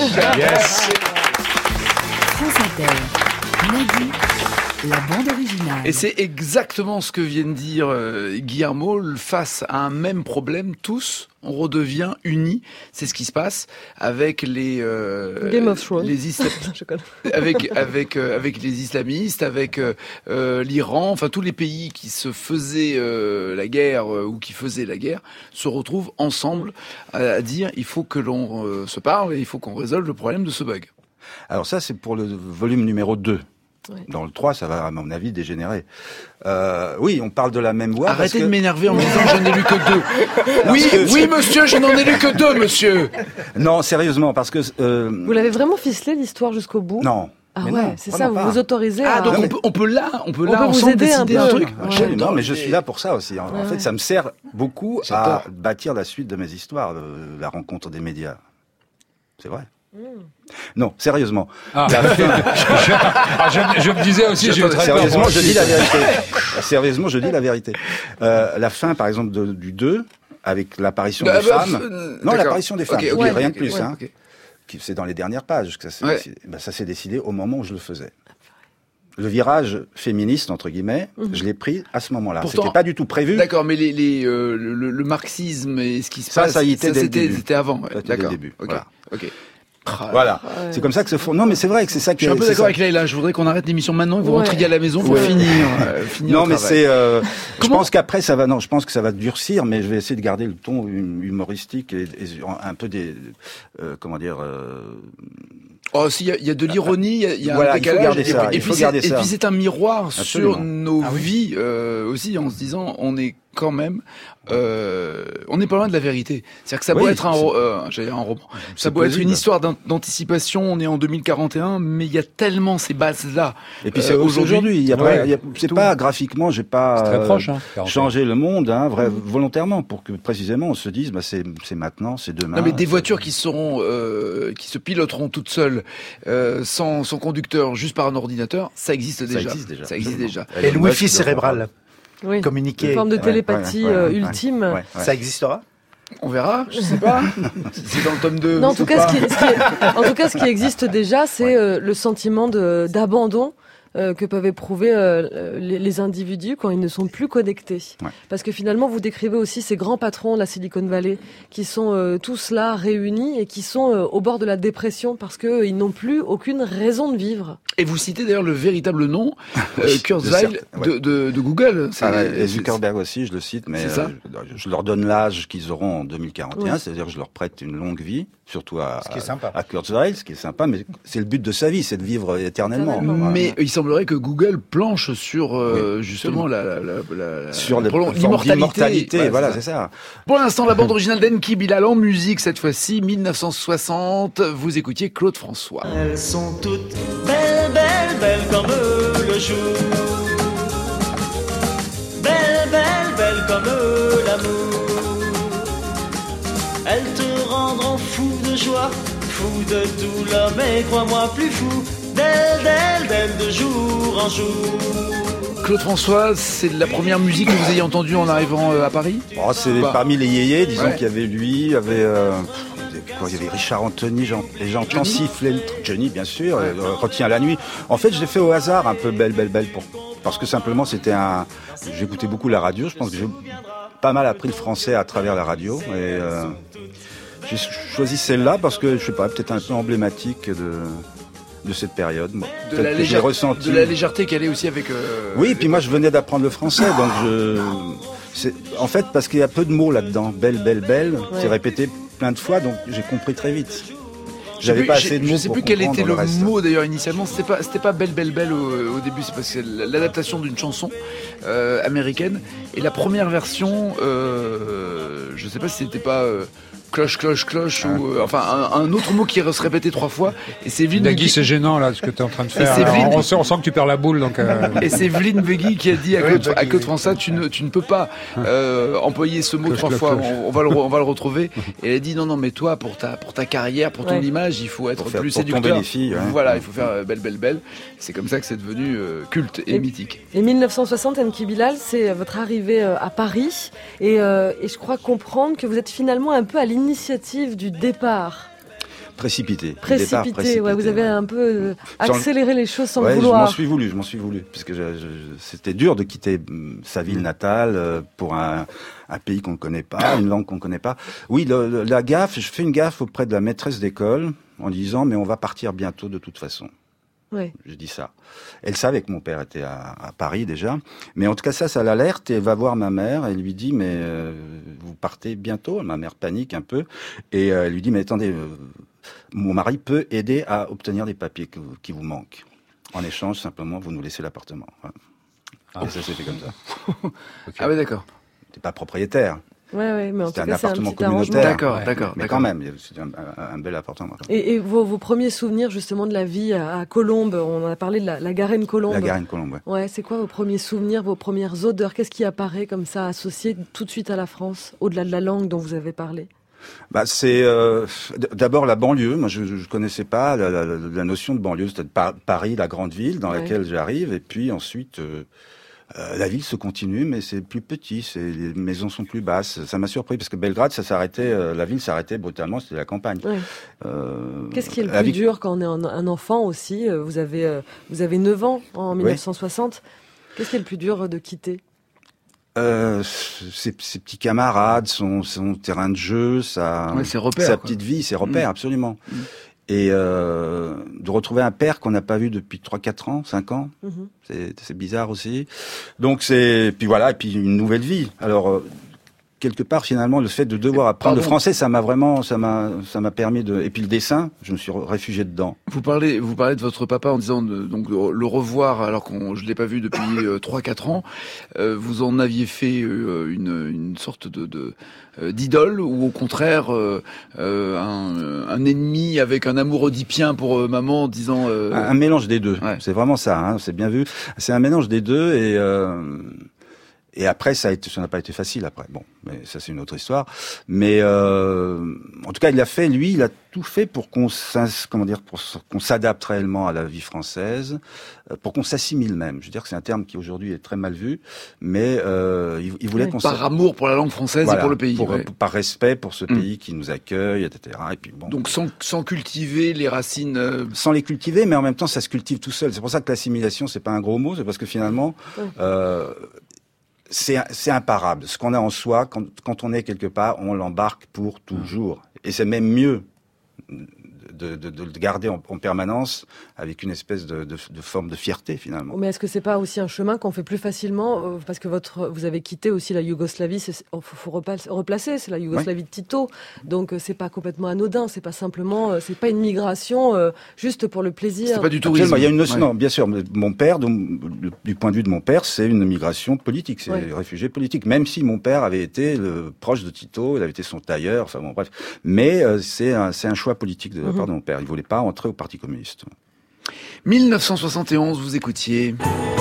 France Inter. Nagui, la bande originale. Et c'est exactement ce que vient de dire Guillermo. Face à un même problème, tous, on redevient unis. C'est ce qui se passe avec les Game of Thrones. avec les islamistes, avec l'Iran, enfin tous les pays qui se faisaient la guerre ou qui faisaient la guerre se retrouvent ensemble à dire il faut que l'on se parle et il faut qu'on résolve le problème de ce bug. Alors ça, c'est pour le volume numéro 2. Ouais. Dans le 3, ça va, à mon avis, dégénérer. Oui, on parle de la même voix. Arrêtez de m'énerver en me disant je n'ai lu que 2. Oui, monsieur, je n'en ai lu que 2, monsieur. Non, sérieusement, parce que... Vous l'avez vraiment ficelé, l'histoire, jusqu'au bout? Non. Ah ouais, non, c'est ça, vous vous autorisez à... donc on peut ensemble décider un truc. Non, mais je suis là pour ça aussi. En fait, ça me sert beaucoup à bâtir la suite de mes histoires, la rencontre des médias. C'est vrai. Non, sérieusement. Je me disais aussi, sérieusement, je dis la vérité. Sérieusement, je dis la vérité. La fin, par exemple, du 2, avec l'apparition des femmes. Non, l'apparition des femmes. Okay, rien de plus. Okay. C'est dans les dernières pages que ça s'est décidé au moment où je le faisais. Le virage féministe, entre guillemets, je l'ai pris à ce moment-là. C'était pas du tout prévu. D'accord, mais le marxisme et ce qui se passe, ça y était dès le début. C'était avant. Dès le début. Voilà. Okay. Voilà, c'est comme ça que se font. Non, mais c'est vrai que c'est ça que. Je suis un peu d'accord avec Leïla. Je voudrais qu'on arrête l'émission maintenant. Vous rentriez à la maison pour finir. Non, mais c'est. Je pense qu'après ça va. Non, je pense que ça va durcir, mais je vais essayer de garder le ton humoristique et un peu des. Comment dire. Oh, si, il y a de l'ironie, il y a un décalage. Et puis c'est un miroir sur nos vies aussi, en se disant, on est quand même, on n'est pas loin de la vérité. C'est-à-dire que ça doit être un roman. Ça doit être une histoire d'anticipation. On est en 2041, mais il y a tellement ces bases-là. Et puis c'est aujourd'hui. C'est pas graphiquement, j'ai pas changé le monde, volontairement, pour que précisément on se dise, c'est maintenant, c'est demain. Non, mais des voitures qui seront, qui se piloteront toutes seules, sans conducteur, juste par un ordinateur, ça existe déjà. Ça existe déjà. Et le Wi-Fi cérébral. Communiquer. Une forme de télépathie ultime. Ça existera ? On verra, je sais pas. C'est dans le tome 2. Non, en tout cas, ce qui existe déjà, c'est le sentiment d'abandon que peuvent éprouver les individus quand ils ne sont plus connectés. Parce que finalement, vous décrivez aussi ces grands patrons de la Silicon Valley qui sont tous là réunis et qui sont au bord de la dépression parce qu'ils n'ont plus aucune raison de vivre. Et vous citez d'ailleurs le véritable nom, Kurzweil, de Google. Et Zuckerberg aussi, je le cite, mais je leur donne l'âge qu'ils auront en 2041, c'est-à-dire que je leur prête une longue vie, surtout à Kurzweil, ce qui est sympa, mais c'est le but de sa vie, c'est de vivre éternellement. Mais il semblerait que Google planche sur justement sur l'immortalité. Voilà, c'est ça. Pour l'instant, la bande originale d'Enki Bilal en musique, cette fois-ci, 1960. Vous écoutiez Claude François. Elles sont toutes belles, belles, belles comme le jour. Belles, belles, belles comme l'amour. Elles te rendront fou de joie, fou de douleur, mais crois-moi plus fou. D'elle de jour en jour. Claude François, c'est la première musique que vous ayez entendue en arrivant à Paris ? C'est parmi les yéyés, disons qu'il y avait lui, il y avait Richard Anthony, j'entends siffler le Johnny, bien sûr, Retiens la nuit. En fait, je l'ai fait au hasard, un peu belle, parce que simplement j'écoutais beaucoup la radio, je pense que j'ai pas mal appris le français à travers la radio, et j'ai choisi celle-là parce que, je sais pas, peut-être un peu emblématique de cette période. De la légèreté qu'elle est aussi avec... Oui, puis moi je venais d'apprendre le français, donc en fait, parce qu'il y a peu de mots là-dedans. Belle, c'est répété plein de fois, donc j'ai compris très vite. J'avais pas assez de mots. Je sais plus quel était le mot d'ailleurs initialement. C'était pas belle au début. C'est parce que c'est l'adaptation d'une chanson américaine. Et la première version, je sais pas si c'était pas cloche ou enfin un autre mot qui se répétait 3 fois. Et c'est Evelyne Nagui, c'est gênant là ce que tu es en train de faire. On sent que tu perds la boule donc. Et c'est Evelyne Begui qui a dit à Claude François, tu ne peux pas employer ce mot 3 fois. On va le retrouver. Et elle a dit non mais toi pour ta carrière, pour ton image, il faut être plus séducteur. Les filles, voilà, il faut faire belle. C'est comme ça que c'est devenu culte et mythique. Et 1960, Enki Bilal, c'est votre arrivée à Paris et je crois comprendre que vous êtes finalement un peu à l'initiative du départ. Précipité. Ouais, vous avez un peu accéléré les choses sans le vouloir. Je m'en suis voulu, parce que c'était dur de quitter sa ville natale pour un pays qu'on ne connaît pas, une langue qu'on ne connaît pas. Oui, la gaffe, je fais une gaffe auprès de la maîtresse d'école en disant mais on va partir bientôt de toute façon. Oui. Je dis ça. Elle savait que mon père était à Paris déjà, mais en tout cas ça l'alerte et elle va voir ma mère. Elle lui dit mais vous partez bientôt. Ma mère panique un peu et elle lui dit mais attendez, mon mari peut aider à obtenir les papiers qui vous manquent. En échange simplement vous nous laissez l'appartement. Voilà. Et ça s'est fait comme ça. Okay. Ah oui d'accord. T'es pas propriétaire. Ouais, mais en c'était tout cas, un appartement c'est un communautaire. D'accord. Mais quand même, c'était un bel appartement. Et vos premiers souvenirs justement de la vie à Colombes, on a parlé de la Garenne-Colombe. La Garenne-Colombe, ouais. Ouais, c'est quoi vos premiers souvenirs, vos premières odeurs ? Qu'est-ce qui apparaît comme ça, associé tout de suite à la France, au-delà de la langue dont vous avez parlé ? C'est d'abord la banlieue. Moi, je connaissais pas la notion de banlieue. C'était Paris, la grande ville dans laquelle j'arrive, et puis ensuite... la ville se continue, mais c'est plus petit, les maisons sont plus basses. Ça m'a surpris parce que Belgrade, ça s'arrêtait, la ville s'arrêtait brutalement, c'était la campagne. Ouais. Qu'est-ce qui est le plus dur quand on est un enfant aussi ? Vous avez 9 ans en 1960. Qu'est-ce qui est le plus dur de quitter ? Ses petits camarades, son terrain de jeu, ses repères, sa petite vie, ses repères, absolument. Et de retrouver un père qu'on n'a pas vu depuis 3-4 ans, 5 ans, c'est bizarre aussi. Donc puis voilà, et puis une nouvelle vie. Alors quelque part finalement le fait de devoir apprendre le français, ça m'a permis de, et puis le dessin, je me suis réfugié dedans. Vous parlez de votre papa en disant donc le revoir alors je l'ai pas vu depuis 3-4 ans. Vous en aviez fait une sorte d'idole, ou au contraire un ennemi avec un amour oedipien pour maman, en disant un mélange des deux. Ouais. C'est vraiment ça, hein, c'est bien vu. C'est un mélange des deux, et après, ça n'a pas été facile après. Bon, mais ça c'est une autre histoire. Mais en tout cas, il a tout fait pour qu'on s'adapte réellement à la vie française, pour qu'on s'assimile même. Je veux dire que c'est un terme qui aujourd'hui est très mal vu, mais il voulait qu'on par amour pour la langue française et pour le pays, par respect pour ce pays qui nous accueille, etc. Et puis bon. Donc sans cultiver les racines, sans les cultiver, mais en même temps, ça se cultive tout seul. C'est pour ça que l'assimilation, c'est pas un gros mot, c'est parce que finalement. C'est imparable. Ce qu'on a en soi, quand on est quelque part, on l'embarque pour toujours. Et c'est même mieux de le garder en permanence avec une espèce de forme de fierté finalement. Mais est-ce que c'est pas aussi un chemin qu'on fait plus facilement parce que vous avez quitté aussi la Yougoslavie, faut replacer, c'est la Yougoslavie de Tito, donc c'est pas complètement anodin, c'est pas simplement, c'est pas une migration juste pour le plaisir. C'est pas du tourisme. Il y a une notion, non, bien sûr, mon père, du point de vue de mon père, c'est une migration politique, c'est réfugié politique, même si mon père avait été proche de Tito, il avait été son tailleur, enfin bon bref, mais c'est un choix politique de la part de mon père, il voulait pas entrer au Parti communiste. 1971, vous écoutiez.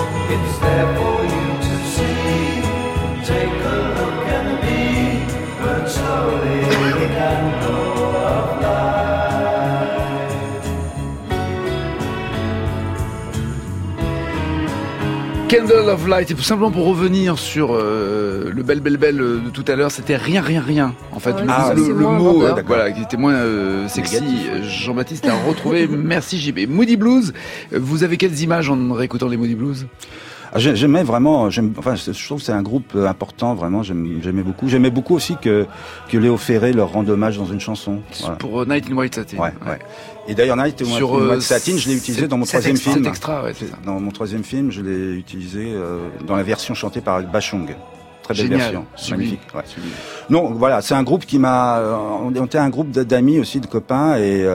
Candle of Light, et tout simplement pour revenir sur le bel de tout à l'heure, c'était rien. En fait, le mot qui était moins sexy. Jean-Baptiste a retrouvé. Merci JB. Moody Blues, vous avez quelles images en réécoutant les Moody Blues? J'aimais vraiment, je trouve que c'est un groupe important, vraiment, j'aimais beaucoup. J'aimais beaucoup aussi que Léo Ferré leur rende hommage dans une chanson. Voilà. Pour Night in White Satin. Ouais. Et d'ailleurs, Night in White Satin, je l'ai utilisé dans mon troisième film. Cet extra, c'est ça. Dans mon troisième film, je l'ai utilisé dans la version chantée par Bachung. Très belle version. Magnifique. Ouais. Non, voilà, c'est un groupe qui on était un groupe d'amis aussi, de copains, et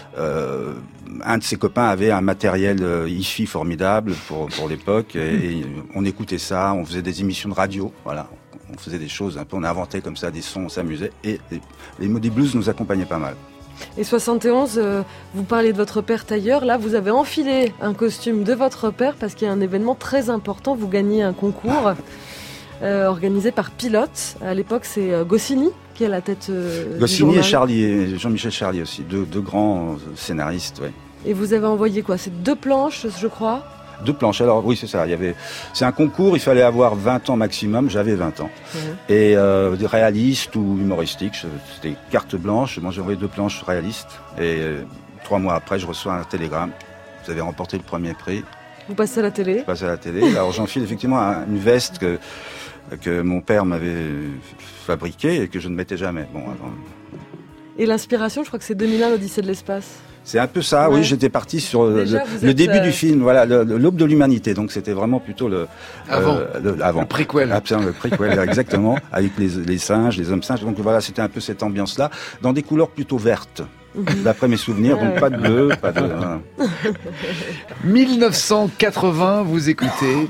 un de ses copains avait un matériel hi-fi formidable pour l'époque, et on écoutait ça, on faisait des émissions de radio, voilà. On faisait des choses un peu, on inventait comme ça des sons, on s'amusait, et les Moody Blues nous accompagnaient pas mal. Et 71, vous parlez de votre père tailleur, là vous avez enfilé un costume de votre père parce qu'il y a un événement très important, vous gagnez un concours organisé par Pilote. À l'époque c'est Goscinny qui est à la tête Goscinny et Charlie, et Jean-Michel Charlier aussi, deux grands scénaristes, ouais. Et vous avez envoyé quoi? C'est 2 planches, je crois? 2 planches, alors oui c'est ça, c'est un concours, il fallait avoir 20 ans maximum, j'avais 20 ans. Et réaliste ou humoristique, c'était carte blanche, moi j'ai envoyé 2 planches réalistes, et 3 mois après je reçois un télégramme, vous avez remporté le premier prix. Vous passez à la télé? Je passe à la télé, alors j'enfile effectivement une veste que mon père m'avait fabriquée et que je ne mettais jamais. Bon, avant. Et l'inspiration, je crois que c'est 2001, l'Odyssée de l'espace. C'est un peu ça, oui, j'étais parti sur le début du film, voilà, l'aube de l'humanité, donc c'était vraiment plutôt avant. Le préquel. Absolument, le préquel, exactement, avec les singes, les hommes singes, donc voilà, c'était un peu cette ambiance-là, dans des couleurs plutôt vertes, d'après mes souvenirs, donc pas de bleu, pas de... Voilà. 1980, vous écoutez...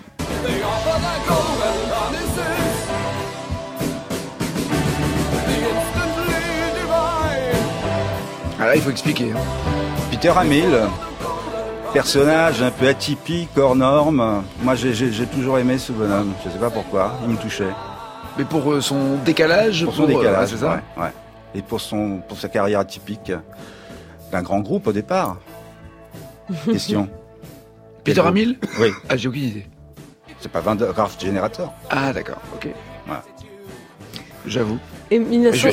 Ah là, il faut expliquer. Peter Hamill, personnage un peu atypique, hors norme. Moi, j'ai toujours aimé ce bonhomme. Je sais pas pourquoi, il me touchait. Mais pour son décalage, pour son décalage, c'est ça. Ouais. Et pour sa carrière atypique d'un grand groupe au départ. Question. Peter Hamill? Oui. Ah, j'ai aucune idée. C'est pas Vandergraaf Generator. Ah, d'accord. Ok. Voilà. J'avoue. Et je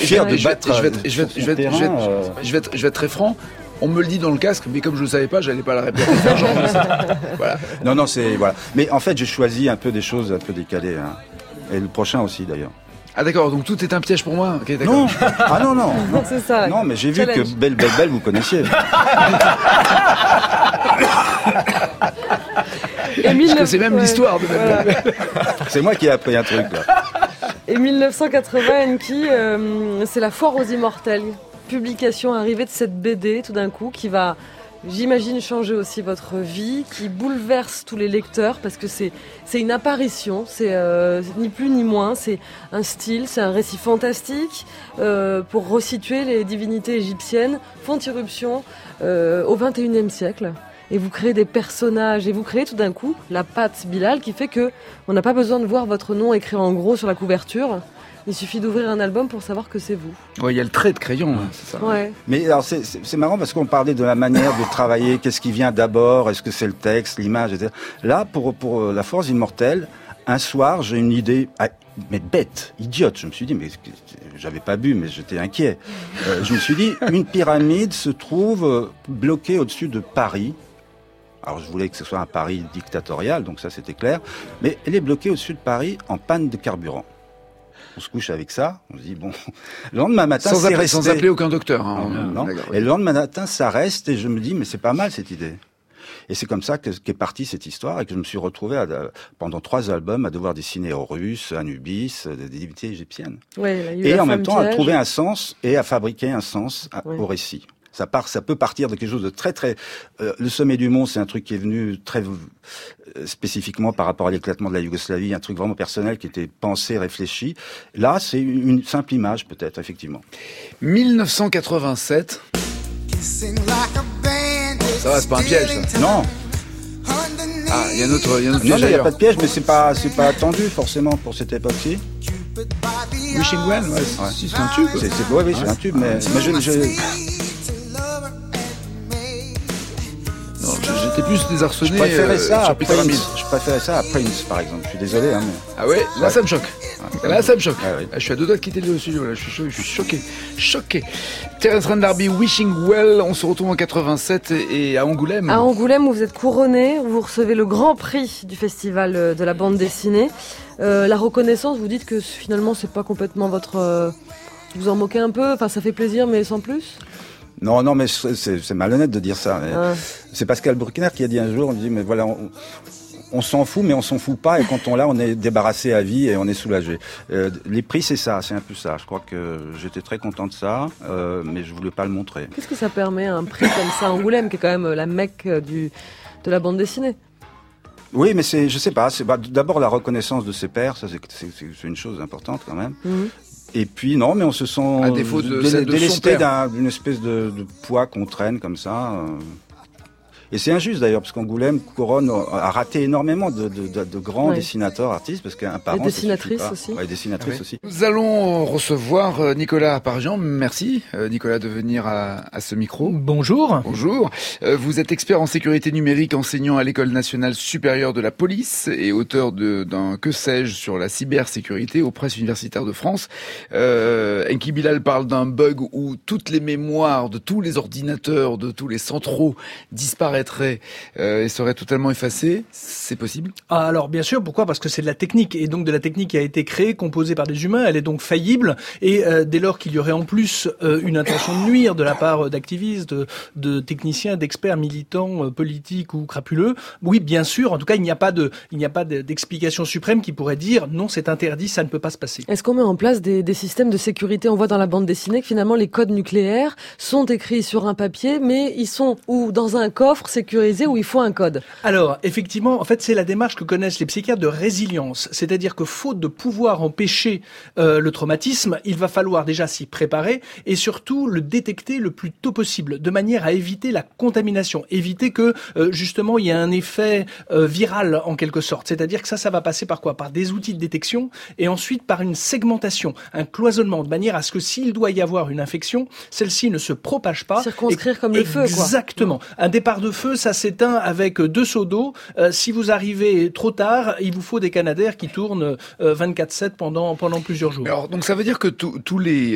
vais être très franc. On me le dit dans le casque, mais comme je le savais pas, j'allais pas la répéter. Voilà. Non, c'est voilà. Mais en fait, j'ai choisi un peu des choses un peu décalées, hein. Et le prochain aussi d'ailleurs. Ah d'accord, donc tout est un piège pour moi. Okay, non, ah non. C'est ça. Non, mais j'ai vu que Belle, vous connaissiez. C'est même l'histoire de Belle. C'est moi qui ai appris un truc là. Et 1980, Enki, c'est la Foire aux Immortels. Publication arrivée de cette BD tout d'un coup qui va, j'imagine, changer aussi votre vie, qui bouleverse tous les lecteurs parce que c'est une apparition, c'est ni plus ni moins, c'est un style, c'est un récit fantastique pour resituer les divinités égyptiennes, font irruption au XXIe siècle. Et vous créez des personnages, et vous créez tout d'un coup la patte Bilal qui fait que on n'a pas besoin de voir votre nom écrit en gros sur la couverture. Il suffit d'ouvrir un album pour savoir que c'est vous. Ouais, il y a le trait de crayon, hein, c'est ça. Ouais. Mais alors c'est marrant parce qu'on parlait de la manière de travailler, qu'est-ce qui vient d'abord, est-ce que c'est le texte, l'image, etc. Là, pour la Force Immortelle, un soir, j'ai une idée, mais bête, idiote. Je me suis dit, mais j'avais pas bu, mais j'étais inquiet. Je me suis dit, une pyramide se trouve bloquée au-dessus de Paris. Alors je voulais que ce soit un Paris dictatorial, donc ça c'était clair. Mais elle est bloquée au-dessus de Paris en panne de carburant. On se couche avec ça, on se dit bon. Le lendemain matin, sans appeler aucun docteur. Hein, non. Et le lendemain matin, ça reste et je me dis mais c'est pas mal cette idée. Et c'est comme ça qu'est partie cette histoire et que je me suis retrouvé pendant 3 albums à devoir dessiner Horus, Anubis, des divinités égyptiennes. Ouais, et en même temps à trouver un sens et à fabriquer un sens au récit. Ça peut partir de quelque chose de très très. Le sommet du mont, c'est un truc qui est venu très spécifiquement par rapport à l'éclatement de la Yougoslavie, un truc vraiment personnel qui était pensé, réfléchi. Là, c'est une simple image peut-être, effectivement. 1987. Ça va, c'est pas un piège, ça. Non. Ah, il y a un autre piège. Non, il n'y a pas de piège, mais c'est pas attendu forcément pour cette époque-ci. Wishing Well, ouais, c'est un tube. Oui, c'est un tube, mais j'étais plus désarçonné. Je préférais ça à Prince, par exemple. Je suis désolé. Hein, mais... Ah ouais, là ça me choque. Là ça me choque. Ah, ouais. Je suis à 2 doigts de quitter le studio. Là, je suis choqué. Terence Rann d'Arby, Wishing Well. On se retrouve en 87 et à Angoulême. À Angoulême, où vous êtes couronné, où vous recevez le grand prix du festival de la bande dessinée. La reconnaissance, vous dites que finalement c'est pas complètement votre. Vous en moquez un peu. Enfin, ça fait plaisir, mais sans plus. Non, mais c'est malhonnête de dire ça. C'est Pascal Bruckner qui a dit un jour, on dit, mais voilà, on s'en fout, mais on s'en fout pas, et quand on l'a, on est débarrassé à vie et on est soulagé. Les prix, c'est un peu ça. Je crois que j'étais très content de ça, mais je voulais pas le montrer. Qu'est-ce que ça permet, un prix comme ça, Angoulême, qui est quand même la Mecque de la bande dessinée? Oui, mais je sais pas, d'abord la reconnaissance de ses pairs, ça c'est une chose importante quand même. Et puis non, mais on se sent à défaut de délesté d'une espèce de poids qu'on traîne comme ça. Et c'est injuste d'ailleurs, parce qu'Angoulême couronne a raté énormément de grands dessinateurs, artistes, parce qu'un parent. Et dessinatrices aussi. Ouais, dessinatrices aussi. Nous allons recevoir Nicolas Parjean. Merci Nicolas de venir à ce micro. Bonjour. Bonjour. Vous êtes expert en sécurité numérique, enseignant à l'École nationale supérieure de la police et auteur d'un que sais-je sur la cybersécurité aux presses universitaires de France. Enki Bilal parle d'un bug où toutes les mémoires de tous les ordinateurs, de tous les centraux disparaîtraient et serait totalement effacé. C'est possible? Alors bien sûr, pourquoi? Parce que c'est de la technique, et donc de la technique qui a été créée, composée par des humains, elle est donc faillible, et dès lors qu'il y aurait en plus une intention de nuire de la part d'activistes, de techniciens, d'experts, militants, politiques ou crapuleux, oui bien sûr, en tout cas il n'y a pas d'explication suprême qui pourrait dire non, c'est interdit, ça ne peut pas se passer. Est-ce qu'on met en place des systèmes de sécurité? On voit dans la bande dessinée que finalement les codes nucléaires sont écrits sur un papier, mais ils sont ou dans un coffre sécurisé où il faut un code. Alors, effectivement, en fait, c'est la démarche que connaissent les psychiatres de résilience. C'est-à-dire que faute de pouvoir empêcher le traumatisme, il va falloir déjà s'y préparer et surtout le détecter le plus tôt possible, de manière à éviter la contamination, éviter que, justement, il y ait un effet viral, en quelque sorte. C'est-à-dire que ça va passer par quoi? Par des outils de détection et ensuite par une segmentation, un cloisonnement, de manière à ce que s'il doit y avoir une infection, celle-ci ne se propage pas. Circonscrire comme le feu, quoi. Exactement. Un départ de feu, ça s'éteint avec 2 seaux d'eau. Si vous arrivez trop tard, il vous faut des Canadair qui tournent 24/7 pendant plusieurs jours. Alors, donc ça veut dire que tous les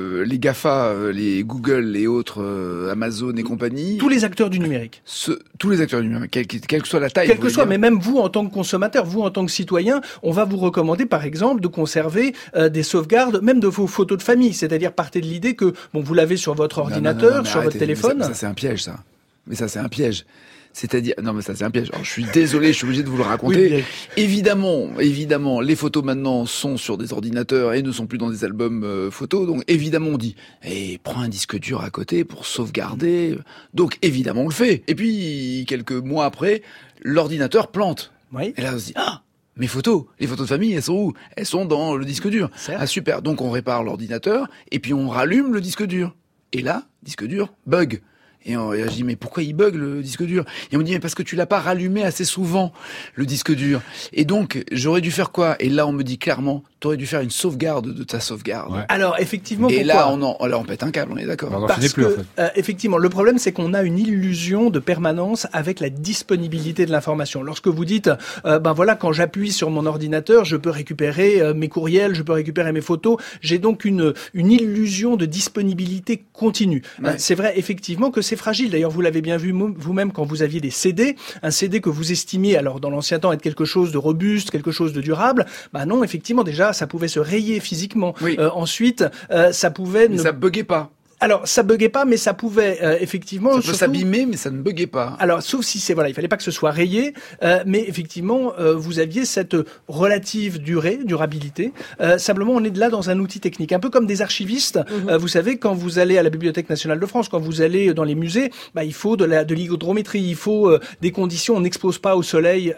GAFA, les Google et autres, Amazon et compagnie... Tous les acteurs du numérique. Tous les acteurs du numérique, quelle que soit la taille. Quelle que soit, mais même vous en tant que consommateur, vous en tant que citoyen, on va vous recommander par exemple de conserver des sauvegardes, même de vos photos de famille. C'est-à-dire partez de l'idée que vous l'avez sur votre ordinateur, sur votre téléphone. Ça c'est un piège, ça. Mais ça c'est un piège. C'est-à-dire, non mais ça c'est un piège. Alors, je suis désolé, je suis obligé de vous le raconter. Oui, évidemment, les photos maintenant sont sur des ordinateurs et ne sont plus dans des albums photos. Donc évidemment on dit, prends un disque dur à côté pour sauvegarder. Donc évidemment on le fait. Et puis quelques mois après, l'ordinateur plante. Oui. Et là on se dit, mes photos, les photos de famille, elles sont où? Elles sont dans le disque dur. Certes. Super. Donc on répare l'ordinateur et puis on rallume le disque dur. Et là, disque dur bug. Et je dis, mais pourquoi il bug le disque dur? Et on me dit, mais parce que tu l'as pas rallumé assez souvent, le disque dur. Et donc, j'aurais dû faire quoi? Et là, on me dit clairement, t'aurais dû faire une sauvegarde de ta sauvegarde. Ouais. Alors, effectivement, et pourquoi? Là, on pète un câble, on est d'accord. Parce que, effectivement, le problème, c'est qu'on a une illusion de permanence avec la disponibilité de l'information. Lorsque vous dites, quand j'appuie sur mon ordinateur, je peux récupérer mes courriels, je peux récupérer mes photos. J'ai donc une illusion de disponibilité continue. Ouais. C'est vrai, effectivement, que c'est fragile. D'ailleurs, vous l'avez bien vu vous-même quand vous aviez des CD, un CD que vous estimiez, alors dans l'ancien temps, être quelque chose de robuste, quelque chose de durable. Non, effectivement, déjà, ça pouvait se rayer physiquement. Oui. Ensuite, ça pouvait... Mais ça buguait pas. Alors, ça buguait pas, mais ça pouvait effectivement... Ça peut s'abîmer, mais ça ne buguait pas. Alors, sauf si il fallait pas que ce soit rayé, mais effectivement, vous aviez cette relative durabilité. Simplement, on est là dans un outil technique, un peu comme des archivistes. Vous savez, quand vous allez à la Bibliothèque nationale de France, quand vous allez dans les musées, il faut de l'hygrométrie, il faut des conditions, on n'expose pas au soleil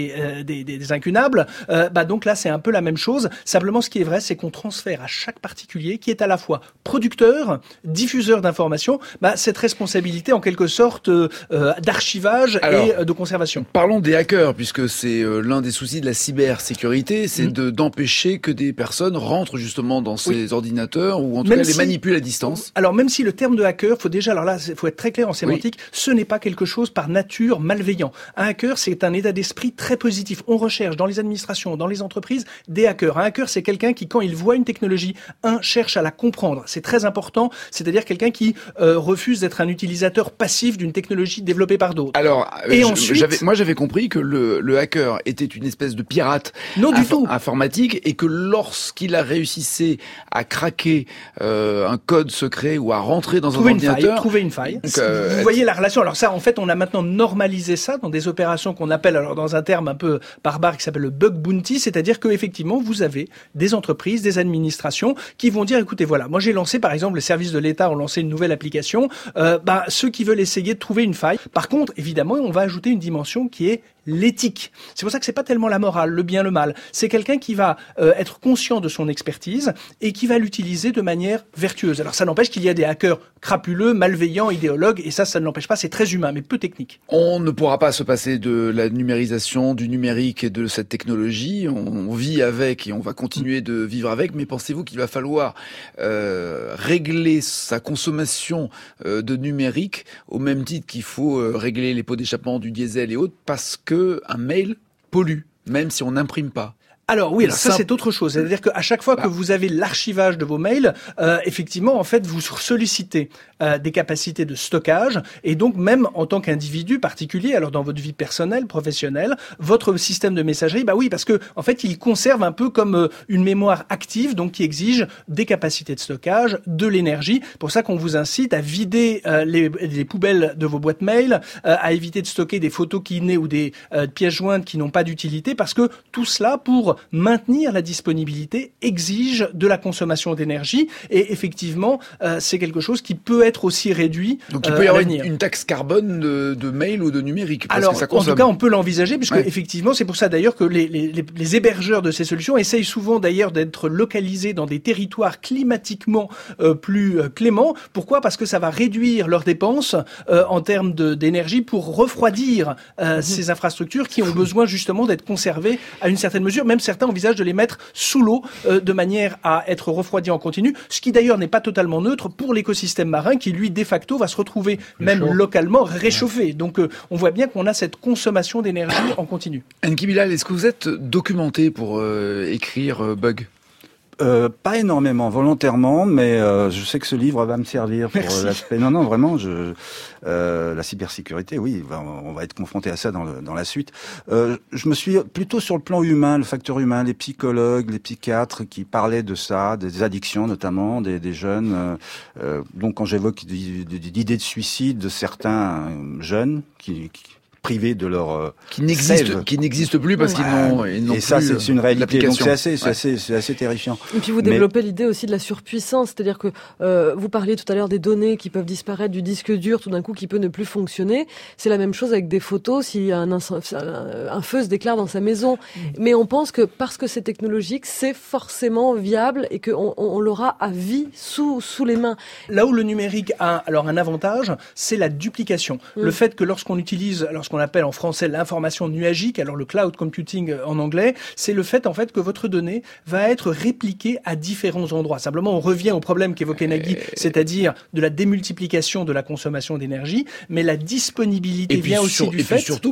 des incunables. Donc là, c'est un peu la même chose. Simplement, ce qui est vrai, c'est qu'on transfère à chaque particulier, qui est à la fois producteur, diffuseur d'informations, cette responsabilité en quelque sorte d'archivage et de conservation. Parlons des hackers, puisque c'est l'un des soucis de la cybersécurité, c'est d'empêcher que des personnes rentrent justement dans ces ordinateurs ou en tout cas les manipulent à distance. Alors même si le terme de hacker, faut être très clair en sémantique, ce n'est pas quelque chose par nature malveillant. Un hacker, c'est un état d'esprit très positif. On recherche dans les administrations, dans les entreprises, des hackers. Un hacker, c'est quelqu'un qui, quand il voit une technologie, cherche à la comprendre. C'est très important. C'est-à-dire quelqu'un qui refuse d'être un utilisateur passif d'une technologie développée par d'autres. Alors, j'avais compris que le hacker était une espèce de pirate informatique et que lorsqu'il a réussi à craquer un code secret ou à rentrer dans un ordinateur... Trouver une faille. Vous voyez la relation. Alors ça, en fait, on a maintenant normalisé ça dans des opérations qu'on appelle, alors dans un terme un peu barbare qui s'appelle le bug bounty, c'est-à-dire que effectivement, vous avez des entreprises, des administrations qui vont dire, écoutez, voilà, moi j'ai lancé par exemple les services de l'État ont lancé une nouvelle application, ceux qui veulent essayer de trouver une faille. Par contre, évidemment, on va ajouter une dimension qui est l'éthique. C'est pour ça que c'est pas tellement la morale, le bien, le mal. C'est quelqu'un qui va être conscient de son expertise et qui va l'utiliser de manière vertueuse. Alors ça n'empêche qu'il y a des hackers crapuleux, malveillants, idéologues, et ça ne l'empêche pas, c'est très humain, mais peu technique. On ne pourra pas se passer de la numérisation, du numérique et de cette technologie. On vit avec et on va continuer de vivre avec, mais pensez-vous qu'il va falloir régler sa consommation de numérique au même titre qu'il faut régler les pots d'échappement du diesel et autres, parce que un mail pollue, même si on n'imprime pas. Alors oui, ça c'est autre chose. C'est-à-dire qu'à chaque fois que vous avez l'archivage de vos mails, effectivement, en fait, vous sollicitez des capacités de stockage, et donc même en tant qu'individu particulier, alors dans votre vie personnelle, professionnelle, votre système de messagerie, oui, parce que en fait, il conserve un peu comme une mémoire active, donc qui exige des capacités de stockage, de l'énergie. Pour ça qu'on vous incite à vider les poubelles de vos boîtes mail, à éviter de stocker des photos ou des pièces jointes qui n'ont pas d'utilité, parce que tout cela, pour maintenir la disponibilité, exige de la consommation d'énergie, et effectivement, c'est quelque chose qui peut être aussi réduit. Donc il peut y avoir une taxe carbone de mail ou de numérique, parce alors, que ça consomme. En tout cas, on peut l'envisager, puisque effectivement, c'est pour ça d'ailleurs que les hébergeurs de ces solutions essayent souvent d'ailleurs d'être localisés dans des territoires climatiquement plus cléments. Pourquoi ? Parce que ça va réduire leurs dépenses en termes d'énergie pour refroidir ces infrastructures qui ont besoin justement d'être conservées à une certaine mesure, même certains envisagent de les mettre sous l'eau de manière à être refroidis en continu, ce qui d'ailleurs n'est pas totalement neutre pour l'écosystème marin qui lui de facto va se retrouver même localement réchauffé. Donc on voit bien qu'on a cette consommation d'énergie en continu. Enki Bilal, est-ce que vous êtes documenté pour écrire Bug ? Pas énormément, volontairement, mais je sais que ce livre va me servir pour l'aspect. Non, vraiment, la cybersécurité, oui, on va être confronté à ça dans la suite. Je me suis plutôt sur le plan humain, le facteur humain, les psychologues, les psychiatres qui parlaient de ça, des addictions notamment, des jeunes. Donc quand j'évoque d'idées de suicide de certains jeunes qui privés de leur qui n'existent plus parce qu'ils n'ont et ça plus c'est une réalité, donc c'est assez terrifiant. Et puis vous développez l'idée aussi de la surpuissance, c'est-à-dire que vous parliez tout à l'heure des données qui peuvent disparaître du disque dur tout d'un coup qui peut ne plus fonctionner. C'est la même chose avec des photos si un feu se déclare dans sa maison. Mais on pense que parce que c'est technologique, c'est forcément viable et qu'on l'aura à vie sous les mains. Là où le numérique a alors un avantage, c'est la duplication. Le fait que lorsqu'on appelle en français l'information nuagique, alors le cloud computing en anglais, c'est le fait en fait que votre donnée va être répliquée à différents endroits. Simplement, on revient au problème qu'évoquait Nagui, c'est-à-dire de la démultiplication de la consommation d'énergie, mais la disponibilité vient aussi du fait... Et puis surtout,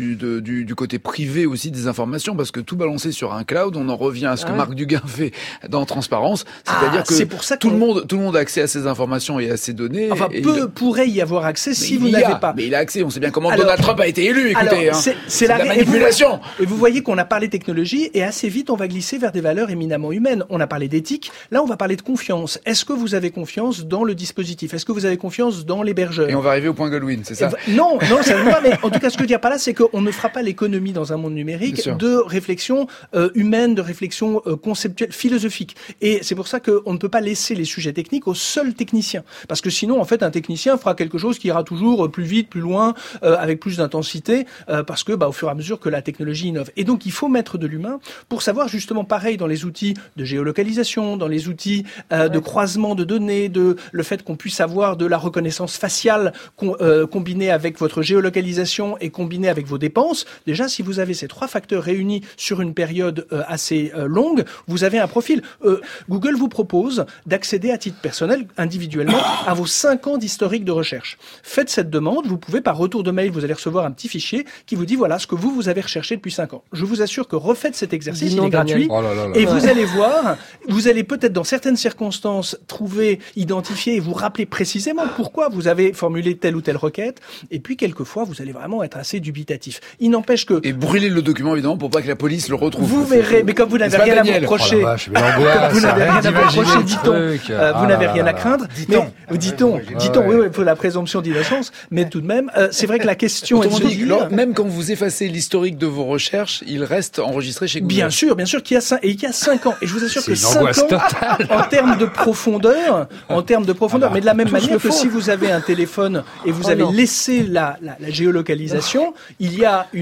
du côté privé aussi des informations, parce que tout balancer sur un cloud, on en revient à ce que Marc Duguin fait dans Transparence, c'est-à-dire que pour ça tout le monde a accès à ces informations et à ces données. Enfin, pourrait y avoir accès si vous n'avez pas. Mais il a accès, on sait bien comment Donald Trump a été élu, écoutez. Alors, c'est la manipulation. Et vous voyez qu'on a parlé technologie et assez vite on va glisser vers des valeurs éminemment humaines. On a parlé d'éthique, là on va parler de confiance. Est-ce que vous avez confiance dans le dispositif? Est-ce que vous avez confiance dans l'hébergeur? Et on va arriver au point Goldwyn, c'est ça? Non, ça ne veut pas, mais en tout cas ce que je veux dire par là, c'est qu'on ne fera pas l'économie dans un monde numérique de réflexion humaine, de réflexion conceptuelle, philosophique. Et c'est pour ça qu'on ne peut pas laisser les sujets techniques aux seuls techniciens. Parce que sinon, en fait, un technicien fera quelque chose qui ira toujours plus vite, plus loin, avec plus d'intensité, parce que au fur et à mesure que la technologie innove. Et donc il faut mettre de l'humain pour savoir justement pareil dans les outils de géolocalisation, dans les outils de croisement de données, le fait qu'on puisse avoir de la reconnaissance faciale combinée avec votre géolocalisation et combinée avec vos dépenses. Déjà, si vous avez ces trois facteurs réunis sur une période assez longue, vous avez un profil. Google vous propose d'accéder à titre personnel, individuellement, à vos 5 ans d'historique de recherche. Faites cette demande, vous pouvez par retour de mail, vous allez recevoir un petit fichier qui vous dit voilà ce que vous avez recherché depuis 5 ans. Je vous assure que refaites cet exercice, il est gratuit, et vous allez voir, vous allez peut-être dans certaines circonstances identifier et vous rappeler précisément pourquoi vous avez formulé telle ou telle requête, et puis quelquefois vous allez vraiment être assez dubitatif. Il n'empêche que... Et brûler le document évidemment pour pas que la police le retrouve. Vous verrez, mais comme vous n'avez rien à vous reprocher, vous n'avez rien à vous reprocher, dit-on, vous n'avez rien à craindre, dit-on, oui, pour la présomption d'innocence, mais tout de même, c'est vrai que la question est de se dire... Même quand vous effacez l'historique de vos recherches, il reste enregistré chez Google. Bien sûr, qu'il y a 5 ans. Et je vous assure que 5 ans, en termes de profondeur, mais de la même manière que si vous avez un téléphone et vous avez laissé la géolocalisation, il y a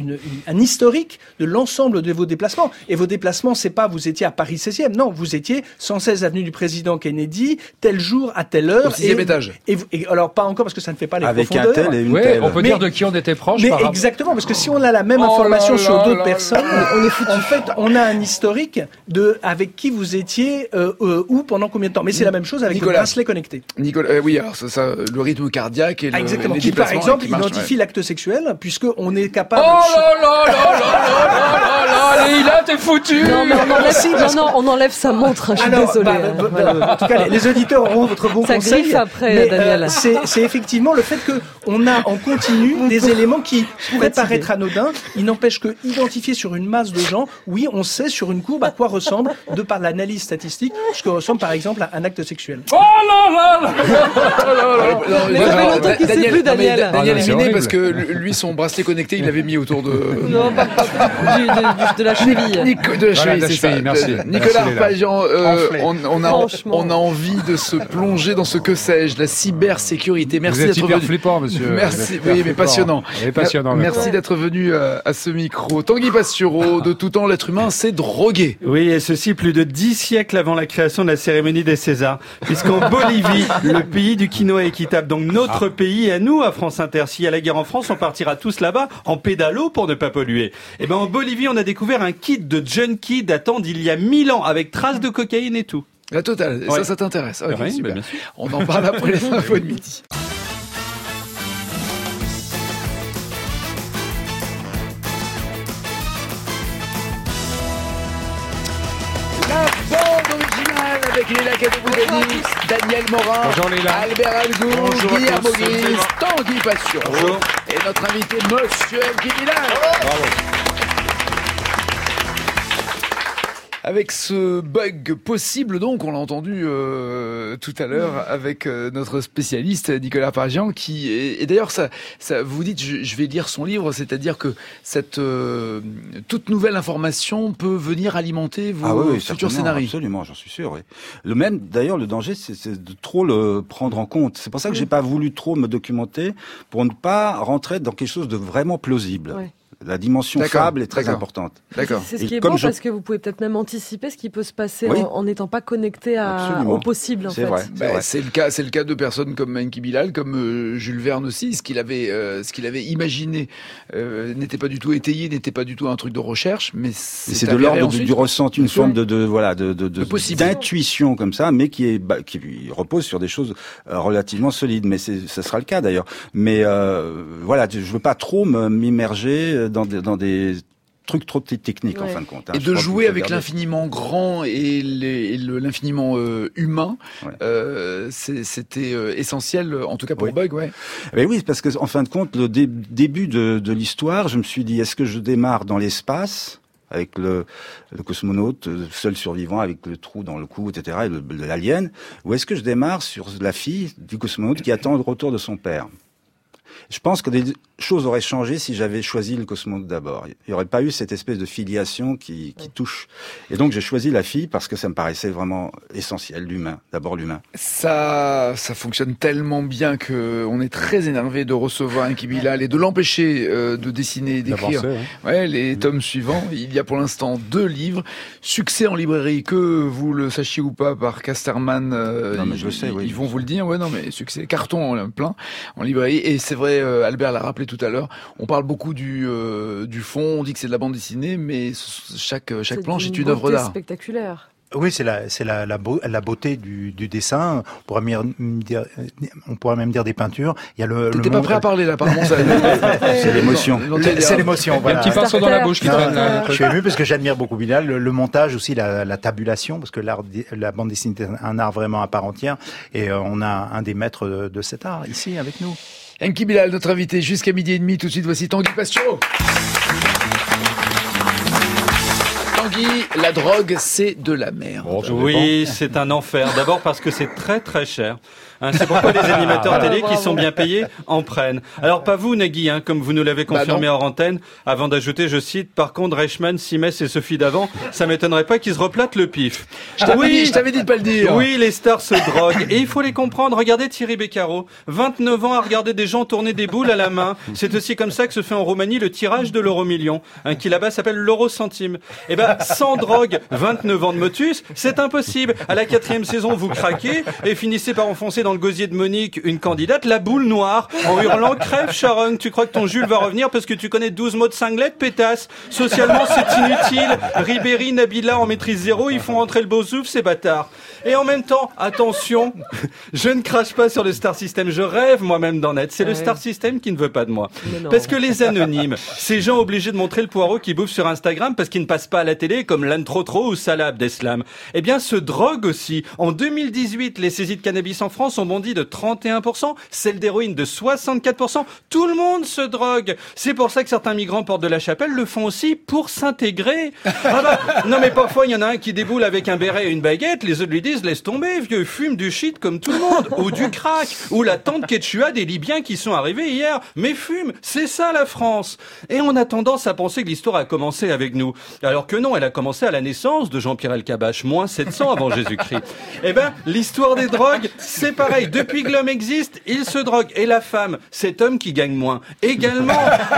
un historique de l'ensemble de vos déplacements. Et vos déplacements, c'est pas vous étiez à Paris 16e, non, vous étiez 116 avenue du Président Kennedy, tel jour, à telle heure. Au 6e étage. Et alors, pas encore parce que ça ne fait pas les avec profondeurs. Avec un tel et une telle. On peut dire de qui on était proche. Mais exactement, parce que si on a la même information sur d'autres personnes, on est foutu. En fait, on a un historique avec qui vous étiez où pendant combien de temps. Mais c'est la même chose avec le bracelet connecté. Nicolas, oui, alors ça, le rythme cardiaque et exactement. les Qui par exemple identifie l'acte sexuel, puisque on est capable. Il a été foutu. Non, on enlève sa montre. Je suis désolée. En tout cas, les auditeurs auront votre bon conseil. Ça griffe après, Daniel. C'est effectivement le fait que on a en continu des éléments qui pourraient paraître anodins. Il n'empêche que identifier sur une masse de gens, oui, on sait sur une courbe à quoi ressemble, de par l'analyse statistique, ce que ressemble par exemple à un acte sexuel. Daniel est miné parce que lui, son bracelet connecté, il l'avait mis autour de... Non, de la cheville. De la cheville, c'est ça. Merci. Nicolas Arpagian, on a envie de se plonger dans ce que sais-je, la cybersécurité. Merci d'être venu. Flippant, monsieur. monsieur. Merci, oui, mais passionnant. Merci d'être venu à ce micro. Tanguy Pastureau, de tout temps, l'être humain s'est drogué. Oui, et ceci plus de 10 siècles avant la création de la cérémonie des Césars. Puisqu'en Bolivie, le pays du quinoa équitable, donc notre pays, à nous, à France Inter, s'il y a la guerre en France, on partira tous là-bas en pédalo pour ne pas polluer. Et ben, en Bolivie, on a découvert un kit de junkie datant d'il y a 1000 ans, avec traces de cocaïne et tout. La totale, ouais. Ça t'intéresse. Okay, oui, super. Bien sûr. On en parle après les infos de midi. La bande originale avec Léla Kadebougani, Daniel Morin, Albert Algour, Guillermo Guise, Tanguy Pastureau et notre invité Monsieur Guy Village. Bravo. Avec ce bug possible, donc, on l'a entendu tout à l'heure avec notre spécialiste Nicolas Pargian, qui et d'ailleurs ça vous dites, je vais lire son livre, c'est-à-dire que cette toute nouvelle information peut venir alimenter vos futurs scénarios. Absolument, j'en suis sûr. Oui. D'ailleurs, le danger, c'est de trop le prendre en compte. C'est pour ça que j'ai pas voulu trop me documenter pour ne pas rentrer dans quelque chose de vraiment plausible. Ouais. La dimension fable est très importante. D'accord. C'est ce qui est bon parce que vous pouvez peut-être même anticiper ce qui peut se passer en n'étant pas connecté au possible. En c'est fait. Vrai. C'est le cas de personnes comme Enki Bilal, comme Jules Verne aussi. Ce qu'il avait imaginé n'était pas du tout étayé, n'était pas du tout un truc de recherche, mais c'est de l'ordre du ressenti, une forme d'intuition comme ça, mais qui repose sur des choses relativement solides. Mais ça sera le cas d'ailleurs. Mais je veux pas trop m'immerger dans des trucs trop techniques en fin de compte. Et de jouer avec l'infiniment grand et l'infiniment humain, c'était essentiel, en tout cas pour Bug, ouais. Mais oui, parce que en fin de compte, le début de l'histoire, je me suis dit, est-ce que je démarre dans l'espace avec le cosmonaute, seul survivant avec le trou dans le cou, etc., et l'alien, ou est-ce que je démarre sur la fille du cosmonaute qui attend le retour de son père? Je pense que des choses auraient changé si j'avais choisi le cosmonaute d'abord. Il n'y aurait pas eu cette espèce de filiation qui touche. Et donc j'ai choisi la fille parce que ça me paraissait vraiment essentiel, l'humain. D'abord l'humain. Ça fonctionne tellement bien que on est très énervé de recevoir Enki Bilal et de l'empêcher de dessiner et d'écrire les tomes suivants. Il y a pour l'instant 2 livres. Succès en librairie, que vous le sachiez ou pas, par Casterman. Non, mais je le sais, ils vont vous le dire. Ouais, non, mais succès, carton plein en librairie. Et c'est vrai, Albert l'a rappelé tout à l'heure, on parle beaucoup du fond, on dit que c'est de la bande dessinée, mais chaque planche est une œuvre d'art. C'est spectaculaire. Oui, c'est la beauté du dessin. On pourrait même dire des peintures. Il y a T'étais pas prêt à parler là, apparemment. C'est l'émotion. C'est l'émotion. Voilà. Il y a un petit pinceau dans la bouche qui traîne. Je suis ému parce que j'admire beaucoup Bilal. Le montage aussi, la tabulation, parce que la bande dessinée est un art vraiment à part entière. Et on a un des maîtres de cet art ici avec nous. Enki Bilal, notre invité jusqu'à 12h30. Tout de suite, voici Tanguy Pastureau. Tanguy, la drogue, c'est de la merde. Oui, c'est un enfer. D'abord parce que c'est très très cher. C'est pourquoi les animateurs télé qui sont bien payés en prennent. Alors pas vous, Nagui, comme vous nous l'avez confirmé hors antenne, avant d'ajouter, je cite, par contre, Reichmann, Simès et Sophie Davant, ça m'étonnerait pas qu'ils se replatent le pif. Je t'avais dit de pas le dire. Oui, les stars se droguent. Et il faut les comprendre. Regardez Thierry Beccaro. 29 ans à regarder des gens tourner des boules à la main. C'est aussi comme ça que se fait en Roumanie le tirage de l'euro-million, qui là-bas s'appelle l'euro-centime. Eh ben, sans drogue, 29 ans de motus, c'est impossible. À la 4e saison, vous craquez et finissez par enfoncer dans le gosier de Monique une candidate, la boule noire, en hurlant « Crève Sharon, tu crois que ton Jules va revenir parce que tu connais 12 mots de cinglette, pétasse. Socialement, c'est inutile. Ribéry, Nabila en maîtrise 0, ils font rentrer le beau souffle, ces bâtards. » Et en même temps, attention, je ne crache pas sur le Star System, je rêve moi-même d'en être. C'est le Star System qui ne veut pas de moi. Parce que les anonymes, ces gens obligés de montrer le poireau qui bouffe sur Instagram parce qu'ils ne passent pas à la télé comme Lan Trotro ou Salah Abdeslam, eh bien se droguent aussi. En 2018, les saisies de cannabis en France ont bondi de 31%, celles d'héroïne de 64%. Tout le monde se drogue. C'est pour ça que certains migrants porte de la Chapelle le font aussi pour s'intégrer. Non mais parfois il y en a un qui déboule avec un béret et une baguette, les autres lui disent laisse tomber vieux, fume du shit comme tout le monde, ou du crack, ou la tante Quechua des Libyens qui sont arrivés hier, mais fume, c'est ça la France. Et on a tendance à penser que l'histoire a commencé avec nous, alors que non, elle a commencé à la naissance de Jean-Pierre Elkabbach, moins 700 avant Jésus-Christ. Eh ben, l'histoire des drogues, c'est pareil. pareil, depuis que l'homme existe, il se drogue. Et la femme, cet homme qui gagne moins. Également,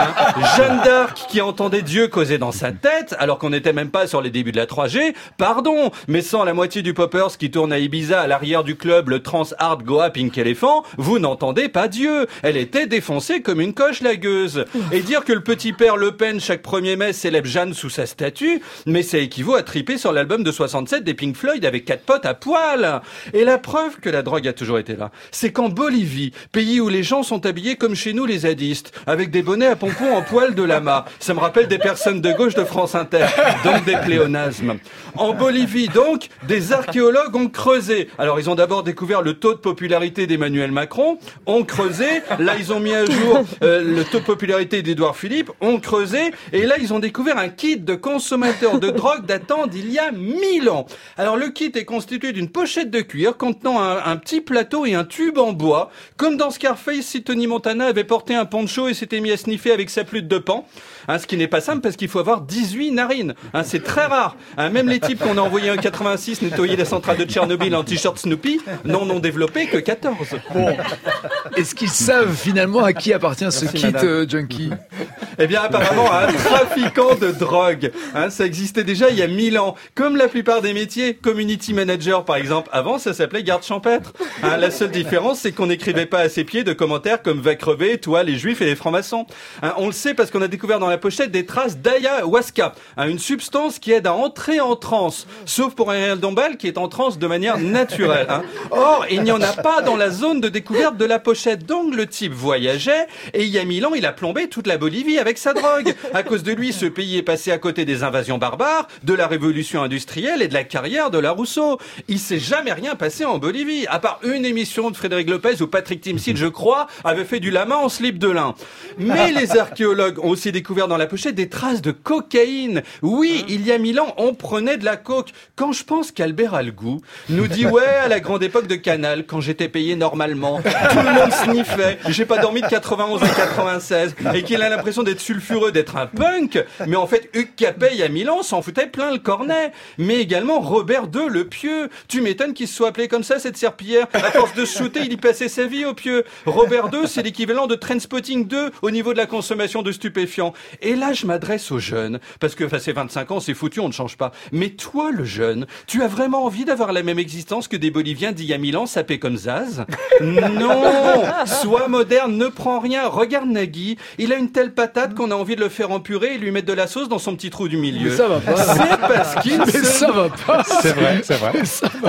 Jeanne d'Arc qui entendait Dieu causer dans sa tête, alors qu'on n'était même pas sur les débuts de la 3G, pardon, mais sans la moitié du Poppers qui tourne à Ibiza à l'arrière du club, le Trans Hard Goa Pink Elephant, vous n'entendez pas Dieu. Elle était défoncée comme une coche lagueuse. Et dire que le petit père Le Pen, chaque 1er mai, célèbre Jeanne sous sa statue, mais ça équivaut à triper sur l'album de 67 des Pink Floyd avec 4 potes à poil. Et la preuve que la drogue a toujours été là, c'est qu'en Bolivie, pays où les gens sont habillés comme chez nous les zadistes, avec des bonnets à pompons en poil de lama. Ça me rappelle des personnes de gauche de France Inter, donc des pléonasmes. En Bolivie, donc, des archéologues ont creusé. Alors, ils ont d'abord découvert le taux de popularité d'Emmanuel Macron, ont creusé, là, ils ont mis à jour le taux de popularité d'Édouard Philippe, ont creusé, et là, ils ont découvert un kit de consommateurs de drogue datant d'il y a 1000 ans. Alors, le kit est constitué d'une pochette de cuir contenant un petit plateau et un tube en bois, comme dans Scarface si Tony Montana avait porté un poncho et s'était mis à sniffer avec sa flûte de pan. Ce qui n'est pas simple parce qu'il faut avoir 18 narines. C'est très rare. Même les types qu'on a envoyés en 86 nettoyer la centrale de Tchernobyl en t-shirt Snoopy n'en ont développé que 14. Bon. Est-ce qu'ils savent finalement à qui appartient ce kit junkie? Eh bien, apparemment, à un trafiquant de drogue. Ça existait déjà il y a 1000 ans. Comme la plupart des métiers, community manager par exemple, avant ça s'appelait garde champêtre. La seule différence, c'est qu'on n'écrivait pas à ses pieds de commentaires comme va crever, toi, les juifs et les francs-maçons. On le sait parce qu'on a découvert dans la pochette des traces d'ayahuasca, une substance qui aide à entrer en transe, sauf pour Ariel Dombal qui est en transe de manière naturelle. Or, il n'y en a pas dans la zone de découverte de la pochette, donc le type voyageait et il y a 1000 ans, il a plombé toute la Bolivie avec sa drogue. À cause de lui, ce pays est passé à côté des invasions barbares, de la révolution industrielle et de la carrière de la Rousseau. Il s'est jamais rien passé en Bolivie, à part une émission de Frédéric Lopez où Patrick Timsit, je crois, avait fait du lama en slip de lin. Mais les archéologues ont aussi découvert dans la pochette des traces de cocaïne. Oui, il y a 1000 ans, on prenait de la coke. Quand je pense qu'Albert a le goût, nous dit ouais, à la grande époque de Canal, quand j'étais payé normalement, tout le monde sniffait, j'ai pas dormi de 91 à 96, et qu'il a l'impression d'être sulfureux, d'être un punk, mais en fait, Hugues Capet, il y a 1000 ans, s'en foutait plein le cornet. Mais également Robert II, le pieux. Tu m'étonnes qu'il se soit appelé comme ça, cette serpillière. À force de shooter, il y passait sa vie au pieux. Robert II, c'est l'équivalent de Trainspotting 2 au niveau de la consommation de stupéfiants. Et là, je m'adresse aux jeunes, parce que c'est 25 ans, c'est foutu, on ne change pas. Mais toi, le jeune, tu as vraiment envie d'avoir la même existence que des Boliviens d'il y a 1000 ans sapés comme Zaz? Non! Sois moderne, ne prends rien. Regarde Nagui, il a une telle patate qu'on a envie de le faire empurer et lui mettre de la sauce dans son petit trou du milieu. Mais ça va pas. C'est parce qu'il ça va pas. C'est vrai, c'est vrai.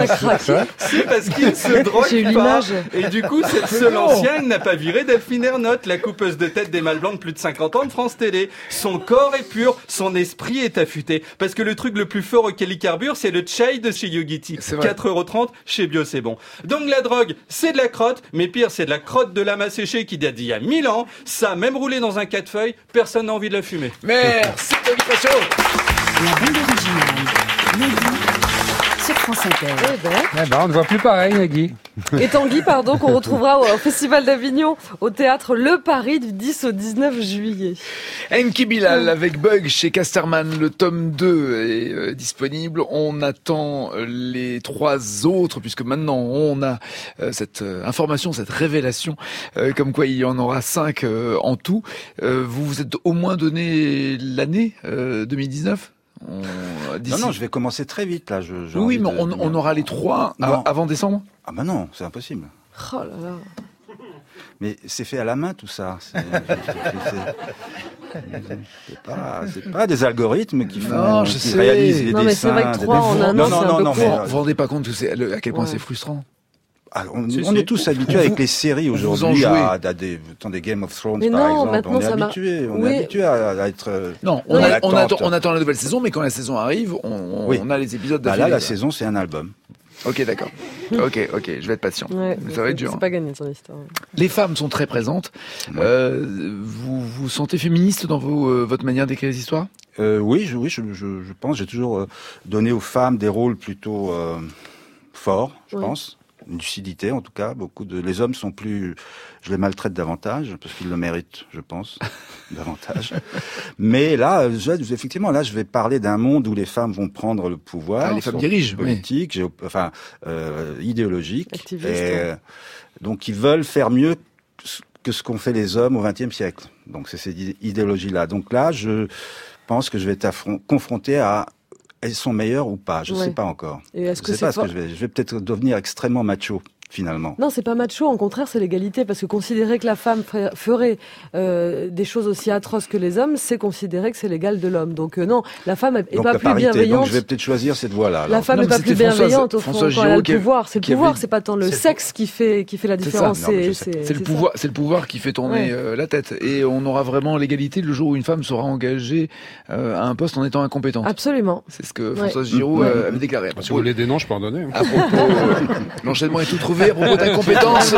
C'est parce qu'il se drogue pas. Et du coup, cette seule ancienne n'a pas viré Delphine Ernotte, la coupeuse de tête des mâles blancs de plus de 50 ans de France Télé. Son corps est pur, son esprit est affûté. Parce que le truc le plus fort auquel il carbure, c'est le chai de chez Yogiti. 4,30 €, chez Bio, c'est bon. Donc la drogue, c'est de la crotte, mais pire, c'est de la crotte de lama séchée qui date d'il y a 1000 ans. Ça, même roulé dans un 4-feuilles, personne n'a envie de la fumer. Merci, Tanguy Pacho. La bande originale. Nagui sur France Inter. On ne voit plus pareil, Nagui. Et Tanguy, pardon, qu'on retrouvera au Festival d'Avignon, au théâtre Le Paris du 10 au 19 juillet. Enki Bilal avec Bug chez Casterman, le tome 2 est disponible. On attend les 3 autres, puisque maintenant on a cette information, cette révélation, comme quoi il y en aura 5 en tout. Vous vous êtes au moins donné l'année 2019 ? Non, je vais commencer très vite là. Oui, mais on aura les 3 avant décembre. Ah bah non, c'est impossible. Oh là là. Mais c'est fait à la main tout ça. C'est pas des algorithmes qui font, qui réalisent les dessins. Non mais c'est vrai que 3 en un an, c'est un peu court. Vous vous rendez pas compte à quel point c'est frustrant. On est tous habitués avec les séries aujourd'hui à des Game of Thrones par exemple. On est habitué à être. Non, on attend la nouvelle saison, mais quand la saison arrive, on a les épisodes d'affilée. Là, la saison, c'est un album. Ok, d'accord. Ok, je vais être patient. Ouais, mais ça va être dur. C'est pas gagné son histoire. Les femmes sont très présentes. Vous vous sentez féministe dans votre manière d'écrire les histoires ? Oui, je pense. J'ai toujours donné aux femmes des rôles plutôt forts, je pense. une lucidité en tout cas. Les hommes sont plus, je les maltraite davantage parce qu'ils le méritent, je pense, davantage. Mais là, effectivement, je vais parler d'un monde où les femmes vont prendre le pouvoir, les femmes dirigent, politique, idéologique, et donc ils veulent faire mieux que ce qu'ont fait les hommes au XXe siècle. Donc c'est cette idéologie-là. Donc là, je pense que je vais être confronté à elles sont meilleures ou pas. Je ne sais pas encore. Et est-ce que je vais peut-être devenir extrêmement macho. Finalement. Non, c'est pas macho, au contraire, c'est l'égalité, parce que considérer que la femme ferait des choses aussi atroces que les hommes, c'est considérer que c'est l'égal de l'homme. Donc non, la femme est pas plus bienveillante. Donc je vais peut-être choisir cette voie-là. La femme n'est pas plus bienveillante au fond quand elle a le pouvoir. C'est le pouvoir, c'est pas tant le sexe qui fait la différence. C'est le pouvoir qui fait tourner la tête. Et on aura vraiment l'égalité le jour où une femme sera engagée à un poste en étant incompétente. Absolument. C'est ce que Françoise Giroud avait déclaré. Si vous voulez des noms, je peux en donner. À propos, l'enchaînement est tout trouvé. À propos de ta compétence,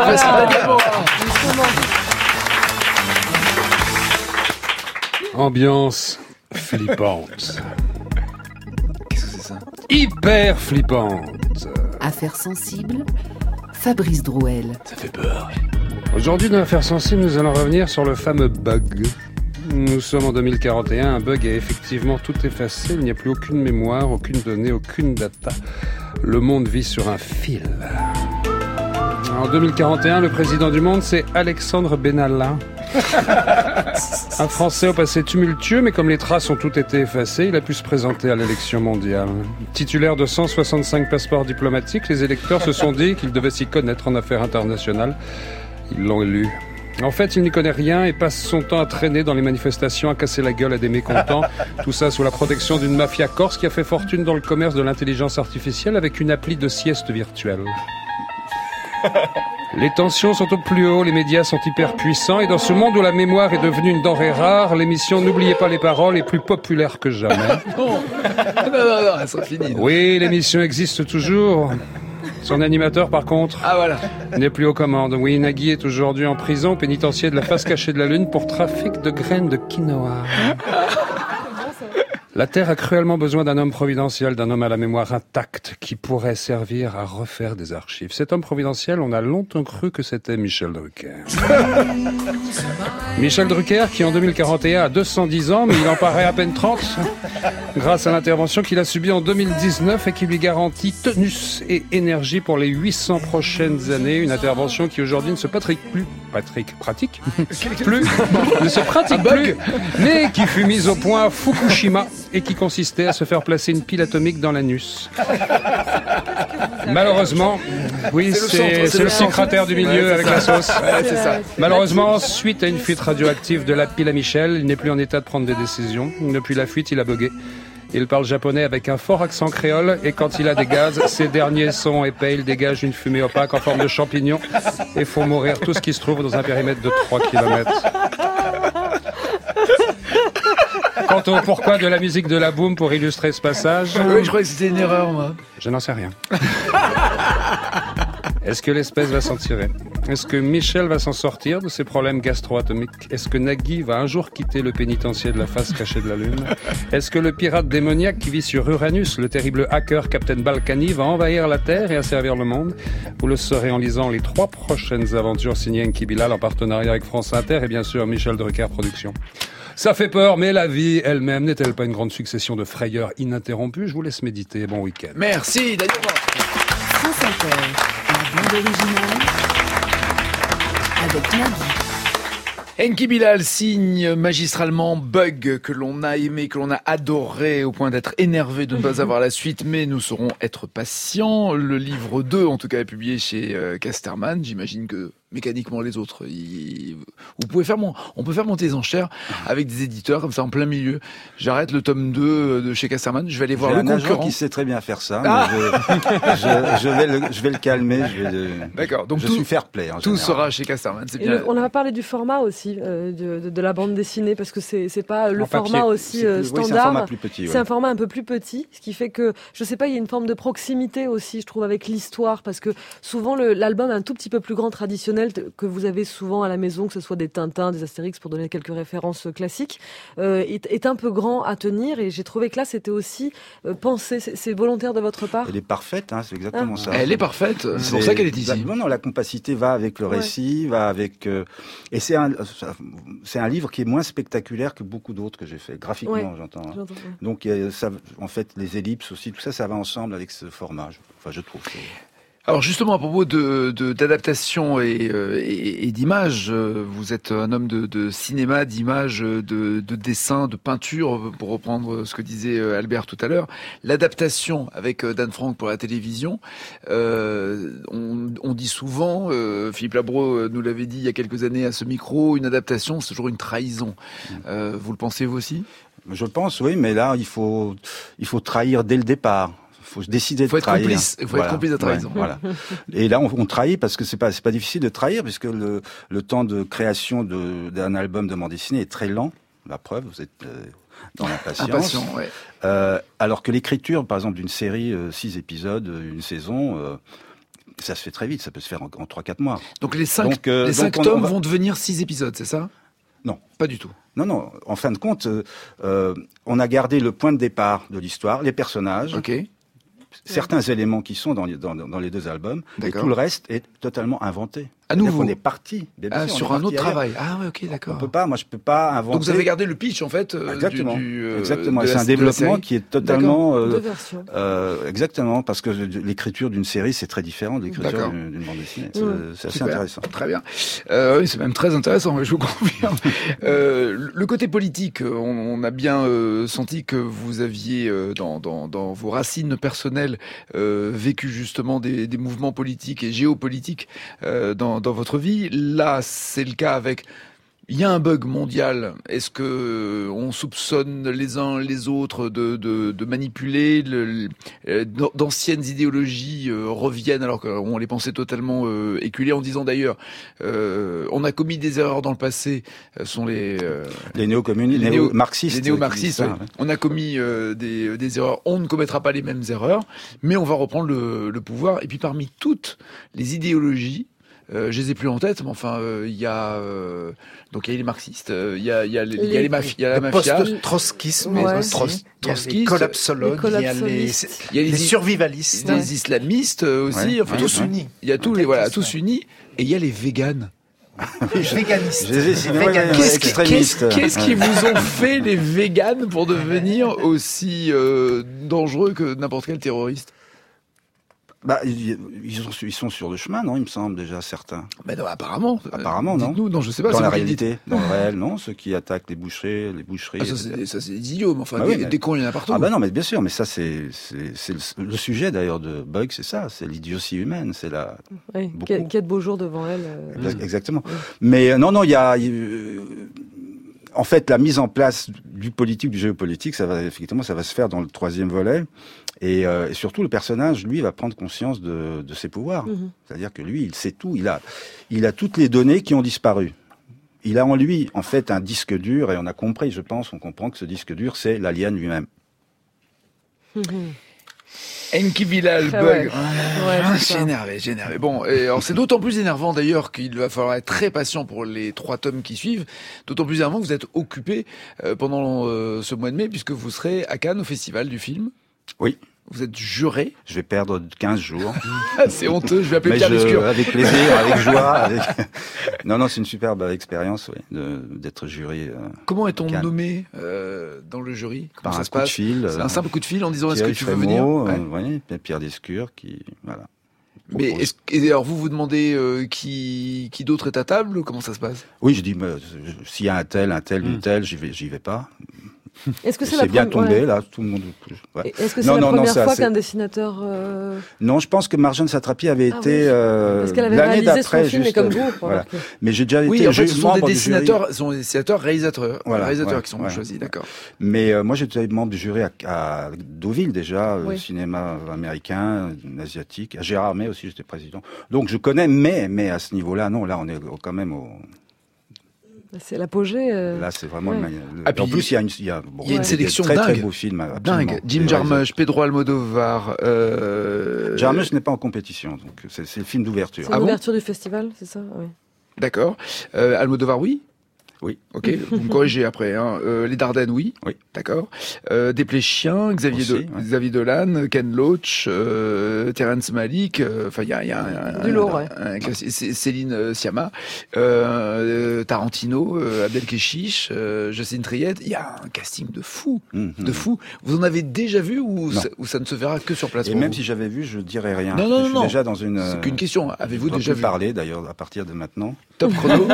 ambiance flippante. Qu'est-ce que c'est ça? Hyper flippante. Affaires sensibles, Fabrice Drouel. Ça fait peur. Aujourd'hui, dans Affaires sensibles, nous allons revenir sur le fameux bug. Nous sommes en 2041, un bug est effectivement tout effacé, il n'y a plus aucune mémoire, aucune donnée, aucune data. Le monde vit sur un fil. En 2041, le président du monde, c'est Alexandre Benalla. Un Français au passé tumultueux, mais comme les traces ont toutes été effacées, il a pu se présenter à l'élection mondiale. Titulaire de 165 passeports diplomatiques, les électeurs se sont dit qu'il devait s'y connaître en affaires internationales. Ils l'ont élu. En fait, il n'y connaît rien et passe son temps à traîner dans les manifestations, à casser la gueule à des mécontents. Tout ça sous la protection d'une mafia corse qui a fait fortune dans le commerce de l'intelligence artificielle avec une appli de sieste virtuelle. Les tensions sont au plus haut, les médias sont hyper puissants et dans ce monde où la mémoire est devenue une denrée rare, l'émission N'oubliez pas les paroles est plus populaire que jamais. Non, elles sont finies. Oui, l'émission existe toujours. Son animateur, par contre, n'est plus aux commandes. Oui, Nagui est aujourd'hui en prison au pénitencier de la face cachée de la Lune pour trafic de graines de quinoa. La Terre a cruellement besoin d'un homme providentiel, d'un homme à la mémoire intacte qui pourrait servir à refaire des archives. Cet homme providentiel, on a longtemps cru que c'était Michel Drucker. Michel Drucker qui en 2041 a 210 ans, mais il en paraît à peine 30, grâce à l'intervention qu'il a subie en 2019 et qui lui garantit tonus et énergie pour les 800 prochaines années. Une intervention qui aujourd'hui ne se pratique plus, mais qui fut mise au point à Fukushima et qui consistait à se faire placer une pile atomique dans l'anus. Malheureusement, oui, c'est le petit cratère du milieu avec la sauce. C'est ça. Malheureusement, suite à une fuite radioactive de la pile à Michel, il n'est plus en état de prendre des décisions. Depuis la fuite, il a bugué. Il parle japonais avec un fort accent créole et quand il a des gaz, ces derniers sont épais. Il dégage une fumée opaque en forme de champignon et font mourir tout ce qui se trouve dans un périmètre de 3 km. Quant au pourquoi de la musique de la boom pour illustrer ce passage... Oui, je crois que c'était une erreur, moi. Je n'en sais rien. Est-ce que l'espèce va s'en tirer? Est-ce que Michel va s'en sortir de ses problèmes gastro-atomiques? Est-ce que Nagui va un jour quitter le pénitencier de la face cachée de la Lune? Est-ce que le pirate démoniaque qui vit sur Uranus, le terrible hacker Captain Balkany, va envahir la Terre et asservir le monde? Vous le saurez en lisant les 3 prochaines aventures signées Enki Bilal en partenariat avec France Inter et bien sûr Michel Drucker Productions. Ça fait peur, mais la vie elle-même n'est-elle pas une grande succession de frayeurs ininterrompues? Je vous laisse méditer. Bon week-end. Merci, Daniel. France Inter, la bande originale avec Nagui. Enki Bilal signe magistralement Bug, que l'on a aimé, que l'on a adoré au point d'être énervé de ne pas avoir la suite, mais nous saurons être patients. Le livre 2, en tout cas, est publié chez Casterman. J'imagine que mécaniquement les autres, on peut faire monter les enchères avec des éditeurs comme ça en plein milieu. J'arrête le tome 2 de chez Casterman, je vais aller voir le concurrent. J'ai un agent qui sait très bien faire ça. Je vais le calmer. D'accord. Donc je suis fair play. Tout sera chez Casterman. C'est bien. On a parlé du format aussi de la bande dessinée parce que c'est pas le format aussi standard. Oui, c'est un format plus petit. C'est un format un peu plus petit, ce qui fait que je sais pas, il y a une forme de proximité aussi, je trouve, avec l'histoire parce que souvent l'album est un tout petit peu plus grand traditionnel. Noël que vous avez souvent à la maison, que ce soit des Tintins, des Astérix, pour donner quelques références classiques, est un peu grand à tenir. Et j'ai trouvé que là, c'était aussi pensé. C'est volontaire de votre part. Elle est parfaite, hein, c'est exactement ça. Elle est parfaite. C'est pour ça qu'elle est ici. Non, la compacité va avec le récit, va avec. Et c'est un livre qui est moins spectaculaire que beaucoup d'autres que j'ai fait, graphiquement, j'entends. Hein. Donc, ça, en fait, les ellipses aussi, tout ça, ça va ensemble avec ce format. Je trouve. Alors justement, à propos d'adaptation et d'image, vous êtes un homme de cinéma, d'image, de dessin, de peinture, pour reprendre ce que disait Albert tout à l'heure. L'adaptation avec Dan Frank pour la télévision, on dit souvent, Philippe Labro nous l'avait dit il y a quelques années à ce micro, une adaptation, c'est toujours une trahison. Vous le pensez vous aussi ? Je pense, oui, mais là, il faut trahir dès le départ. Il faut décider de trahir. Il faut être complice de trahison. Voilà. Et là, on trahit parce que c'est pas difficile de trahir puisque le temps de création d'un album de bande dessinée est très lent. La preuve, vous êtes dans l'impatience. Impatient, ouais. Alors que l'écriture, par exemple, d'une série, 6 épisodes, une saison, ça se fait très vite. Ça peut se faire en 3-4 mois. Donc les 5 tomes vont devenir 6 épisodes, c'est ça ? Non. Pas du tout. Non. En fin de compte, on a gardé le point de départ de l'histoire, les personnages. Ok. Certains éléments qui sont dans les 2 albums, et tout le reste est totalement inventé. À nouveau. On est parti. Sur un autre travail. Ah ouais, ok, d'accord. Moi je peux pas inventer. Donc vous avez gardé le pitch en fait. Exactement. Exactement. C'est un développement qui est totalement. Deux versions. Exactement, parce que l'écriture d'une série c'est très différent de l'écriture d'une bande dessinée. C'est assez intéressant. Très bien. Oui, c'est même très intéressant. Je vous confirme. Le côté politique, on a bien senti que vous aviez dans vos racines personnelles vécu justement des mouvements politiques et géopolitiques dans votre vie. Là, c'est le cas avec... Il y a un bug mondial. Est-ce que on soupçonne les uns les autres de manipuler d'anciennes idéologies reviennent alors qu'on les pensait totalement éculées, en disant d'ailleurs on a commis des erreurs dans le passé. Sont les néo-communistes, les néo-marxistes. Les néo-marxistes. Oui. On a commis des erreurs. On ne commettra pas les mêmes erreurs, mais on va reprendre le pouvoir. Et puis parmi toutes les idéologies, je les ai plus en tête, mais enfin, il y a les marxistes, il y a la mafia, post-trotskisme, les collapsologues, il y a les survivalistes, les islamistes aussi, enfin tous unis. Il y a tous unis, et il y a les véganes. Les véganistes. Qu'est-ce qui vous ont fait les véganes pour devenir aussi dangereux que n'importe quel terroriste? Ils sont sur le chemin, non, il me semble, déjà, certains. Mais non, apparemment. Apparemment, non. Dites-nous, non, je sais pas. Dans la réalité, dans le réel, non. Ceux qui attaquent les boucheries. Ah, ça, c'est des idiots, mais enfin, des cons, il y en a partout. Ah, non, mais bien sûr, mais ça, c'est le sujet, d'ailleurs, de Bug, c'est ça. C'est l'idiotie humaine, c'est la... Oui, qu'il y a de beaux jours devant elle. Exactement. Oui. Mais, non, il y a... En fait, la mise en place du politique, du géopolitique, ça va se faire dans le 3e volet. Et surtout, le personnage, lui, va prendre conscience de ses pouvoirs. Mm-hmm. C'est-à-dire que lui, il sait tout. Il a toutes les données qui ont disparu. Il a en lui, en fait, un disque dur, et on comprend que ce disque dur, c'est l'alien lui-même. Mm-hmm. Enki Bilal, Bug. J'ai énervé. Bon, alors c'est d'autant plus énervant d'ailleurs qu'il va falloir être très patient pour les 3 tomes qui suivent. D'autant plus énervant que vous êtes occupé pendant ce mois de mai, puisque vous serez à Cannes au Festival du film. Oui. Vous êtes juré. Je vais perdre 15 jours. C'est honteux, je vais appeler Pierre Lescure. Avec plaisir, avec joie. Non, c'est une superbe expérience, oui, d'être juré. Comment est-on nommé dans le jury? Comment ça se passe? Coup de fil. C'est un simple coup de fil en disant est-ce que tu veux venir? Oui, Pierre Lescure qui, voilà. Mais alors vous demandez qui d'autre est à table? Comment ça se passe? Oui, je dis s'il y a un tel, une telle, j'y vais pas. Est-ce que c'est bien tombé là, tout le monde. Ouais. Est-ce que c'est la première fois qu'un dessinateur Non, je pense que Marjane Satrapi avait été parce qu'elle avait l'année réalisé d'après, son film, juste. Comme vous, voilà. Mais j'ai déjà été. En fait, ce sont des dessinateurs, réalisateurs qui sont choisis, d'accord. Mais moi, j'étais membre du jury à Deauville déjà, cinéma américain, asiatique. À Gérardmer aussi, j'étais président. Donc je connais, mais à ce niveau-là, non, là on est quand même au. C'est l'apogée. Là, c'est vraiment une manière. En plus, il y a une sélection très, dingue. Très beaux films. Dingue. Jim Jarmusch, Pedro Almodovar. Jarmusch n'est pas en compétition, donc c'est le film d'ouverture. C'est l'ouverture du festival, c'est ça? Oui. D'accord. Almodovar, oui. Oui. Ok, vous me corrigez après. Hein. Les Dardennes, oui. Oui. D'accord. Desplechin, Xavier Dolan, Ken Loach, Terrence Malick. Enfin, il y a du lourd, ouais. Céline Sciamma, Tarantino, Abdelkechiche, Jocelyne Triette. Il y a un casting de fou, de fou. Vous en avez déjà vu ou ça ne se verra que sur place? Et même si j'avais vu, je dirais rien. Non. Je suis déjà dans une. C'est qu'une question. Avez-vous déjà vu? Parler d'ailleurs à partir de maintenant. Top chrono.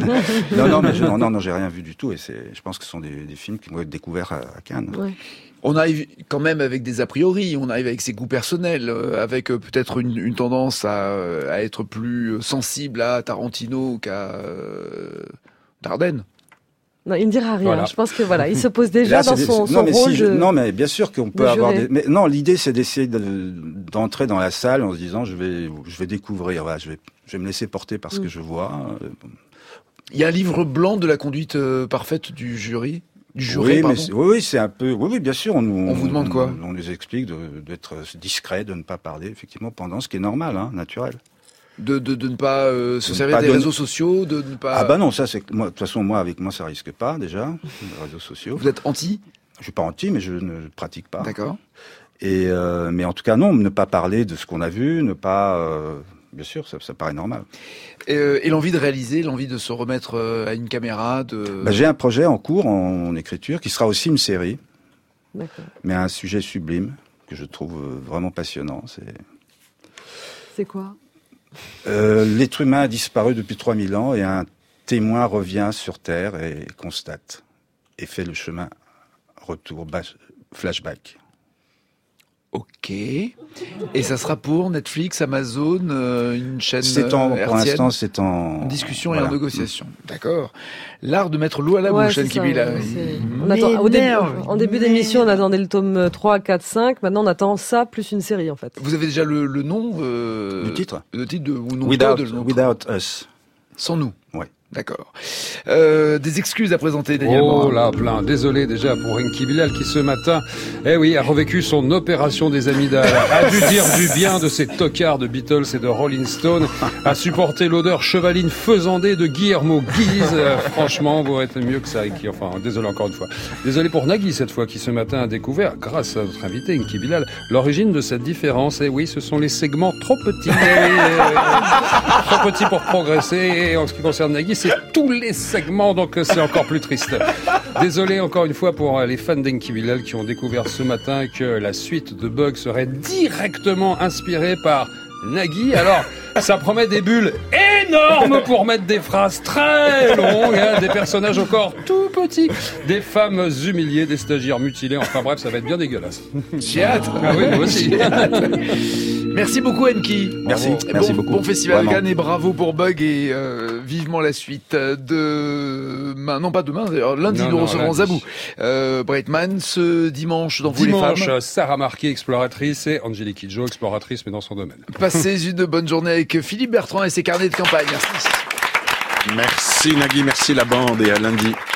Non, j'ai rien vu du tout. Et je pense que ce sont des films qui vont être découverts à Cannes. Ouais. On arrive quand même avec des a priori, on arrive avec ses goûts personnels, avec peut-être une tendance à être plus sensible à Tarantino qu'à Dardenne. Non, il ne dira rien. Voilà. Je pense que il se pose déjà dans son rôle. Non, mais bien sûr qu'on peut avoir mais non, l'idée c'est d'essayer d'entrer dans la salle en se disant je vais découvrir, je vais me laisser porter par ce que je vois. Il y a un livre blanc de la conduite parfaite du jury. Oui, c'est un peu. Oui, bien sûr. On vous demande quoi? On nous explique d'être discret, de ne pas parler effectivement pendant, ce qui est normal, naturel. De ne pas se servir des réseaux sociaux, de ne pas. Ah bah non, ça c'est moi. De toute façon, avec moi, ça risque pas déjà les réseaux sociaux. Vous êtes anti? Je suis pas anti, mais je ne pratique pas. D'accord. Et mais en tout cas, non, ne pas parler de ce qu'on a vu, ne pas. Bien sûr, ça paraît normal. Et l'envie de réaliser, l'envie de se remettre à une caméra, j'ai un projet en cours, en écriture, qui sera aussi une série. D'accord. Mais un sujet sublime, que je trouve vraiment passionnant. C'est quoi? L'être humain a disparu depuis 3000 ans et un témoin revient sur Terre et constate. Et fait le chemin retour, flashback. Ok. Et ça sera pour Netflix, Amazon, une chaîne pour l'instant, c'est en discussion et en négociation. D'accord. L'art de mettre l'eau à la bouche, Anne Kibila. En début d'émission, on attendait le tome 3, 4, 5. Maintenant, on attend ça plus une série, en fait. Vous avez déjà le nom du titre? Le titre ou non? Without Us. Sans nous. Ouais. D'accord. Des excuses à présenter, Daniel Morin. Oh là, plein. Désolé déjà pour Enki Bilal qui ce matin, a revécu son opération des amygdales, a dû dire du bien de ces tocards de Beatles et de Rolling Stone, a supporté l'odeur chevaline faisandée de Guillermo Guise. Franchement, vous aurez été mieux que ça, Enki. Enfin, désolé encore une fois. Désolé pour Nagui cette fois qui ce matin a découvert, grâce à notre invité Enki Bilal, l'origine de cette différence. Et oui, ce sont les segments trop petits. Trop petits pour progresser. Et en ce qui concerne Nagui, c'est tous les segments, donc c'est encore plus triste. Désolé encore une fois pour les fans d'Enki Bilal qui ont découvert ce matin que la suite de Bug serait directement inspirée par Nagui. Alors, ça promet des bulles énormes pour mettre des phrases très longues, des personnages encore tout petits, des femmes humiliées, des stagiaires mutilés. Enfin bref, ça va être bien dégueulasse. J'ai hâte. Ah oui, moi aussi. Merci beaucoup, Enki. Merci beaucoup. Bon festival Vraiment. Cannes et bravo pour Bug et vivement la suite non pas demain d'ailleurs, lundi nous recevrons Zabou. Breitman ce dimanche dans Vous les femmes. Sarah Marquis, exploratrice, et Angélique Kidjo, exploratrice mais dans son domaine. Passez une bonne journée avec Philippe Bertrand et ses carnets de campagne. Merci. Merci Nagui, merci la bande et à lundi.